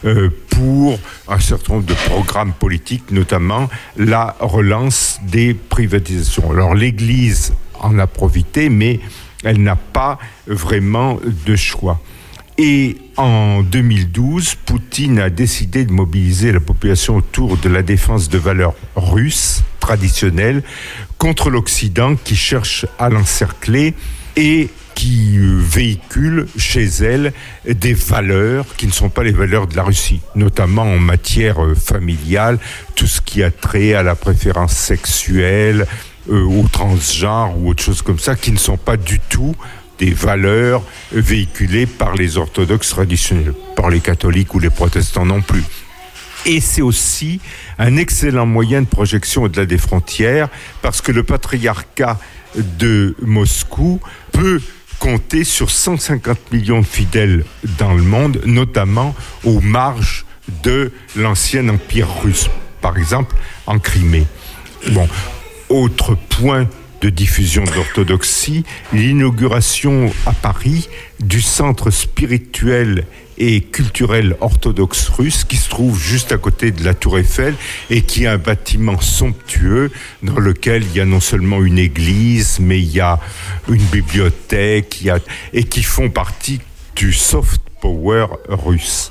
Speaker 9: pour un certain nombre de programmes politiques, notamment la relance des privatisations. Alors, l'Église en a profité, mais elle n'a pas vraiment de choix. Et en 2012, Poutine a décidé de mobiliser la population autour de la défense de valeurs russes traditionnelles contre l'Occident qui cherche à l'encercler et qui véhicule chez elle des valeurs qui ne sont pas les valeurs de la Russie, notamment en matière familiale, tout ce qui a trait à la préférence sexuelle, au transgenre ou autre chose comme ça, qui ne sont pas du tout des valeurs véhiculées par les orthodoxes traditionnels, par les catholiques ou les protestants non plus. Et c'est aussi un excellent moyen de projection au-delà des frontières, parce que le patriarcat de Moscou peut compter sur 150 millions de fidèles dans le monde, notamment aux marges de l'ancien empire russe, par exemple en Crimée. Bon, autre point de diffusion de l'orthodoxie, l'inauguration à Paris du centre spirituel et culturel orthodoxe russe qui se trouve juste à côté de la Tour Eiffel et qui est un bâtiment somptueux dans lequel il y a non seulement une église, mais il y a une bibliothèque, et qui font partie du soft power russe.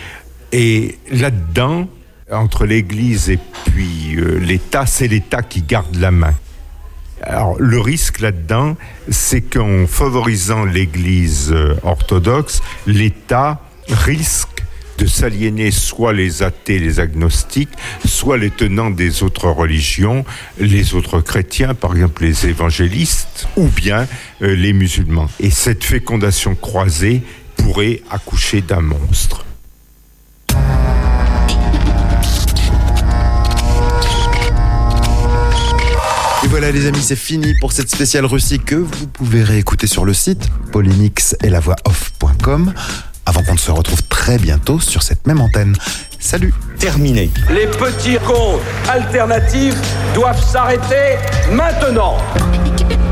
Speaker 9: Et là-dedans, entre l'église et puis l'État, c'est l'État qui garde la main. Alors, le risque là-dedans, c'est qu'en favorisant l'Église orthodoxe, l'État risque de s'aliéner soit les athées, les agnostiques, soit les tenants des autres religions, les autres chrétiens, par exemple les évangélistes, ou bien les musulmans. Et cette fécondation croisée pourrait accoucher d'un monstre.
Speaker 5: Et voilà les amis, c'est fini pour cette spéciale Russie que vous pouvez réécouter sur le site polémix-et-la-voix-off.com avant qu'on ne se retrouve très bientôt sur cette même antenne. Salut.
Speaker 11: Terminé. Les petits contes alternatifs doivent s'arrêter maintenant.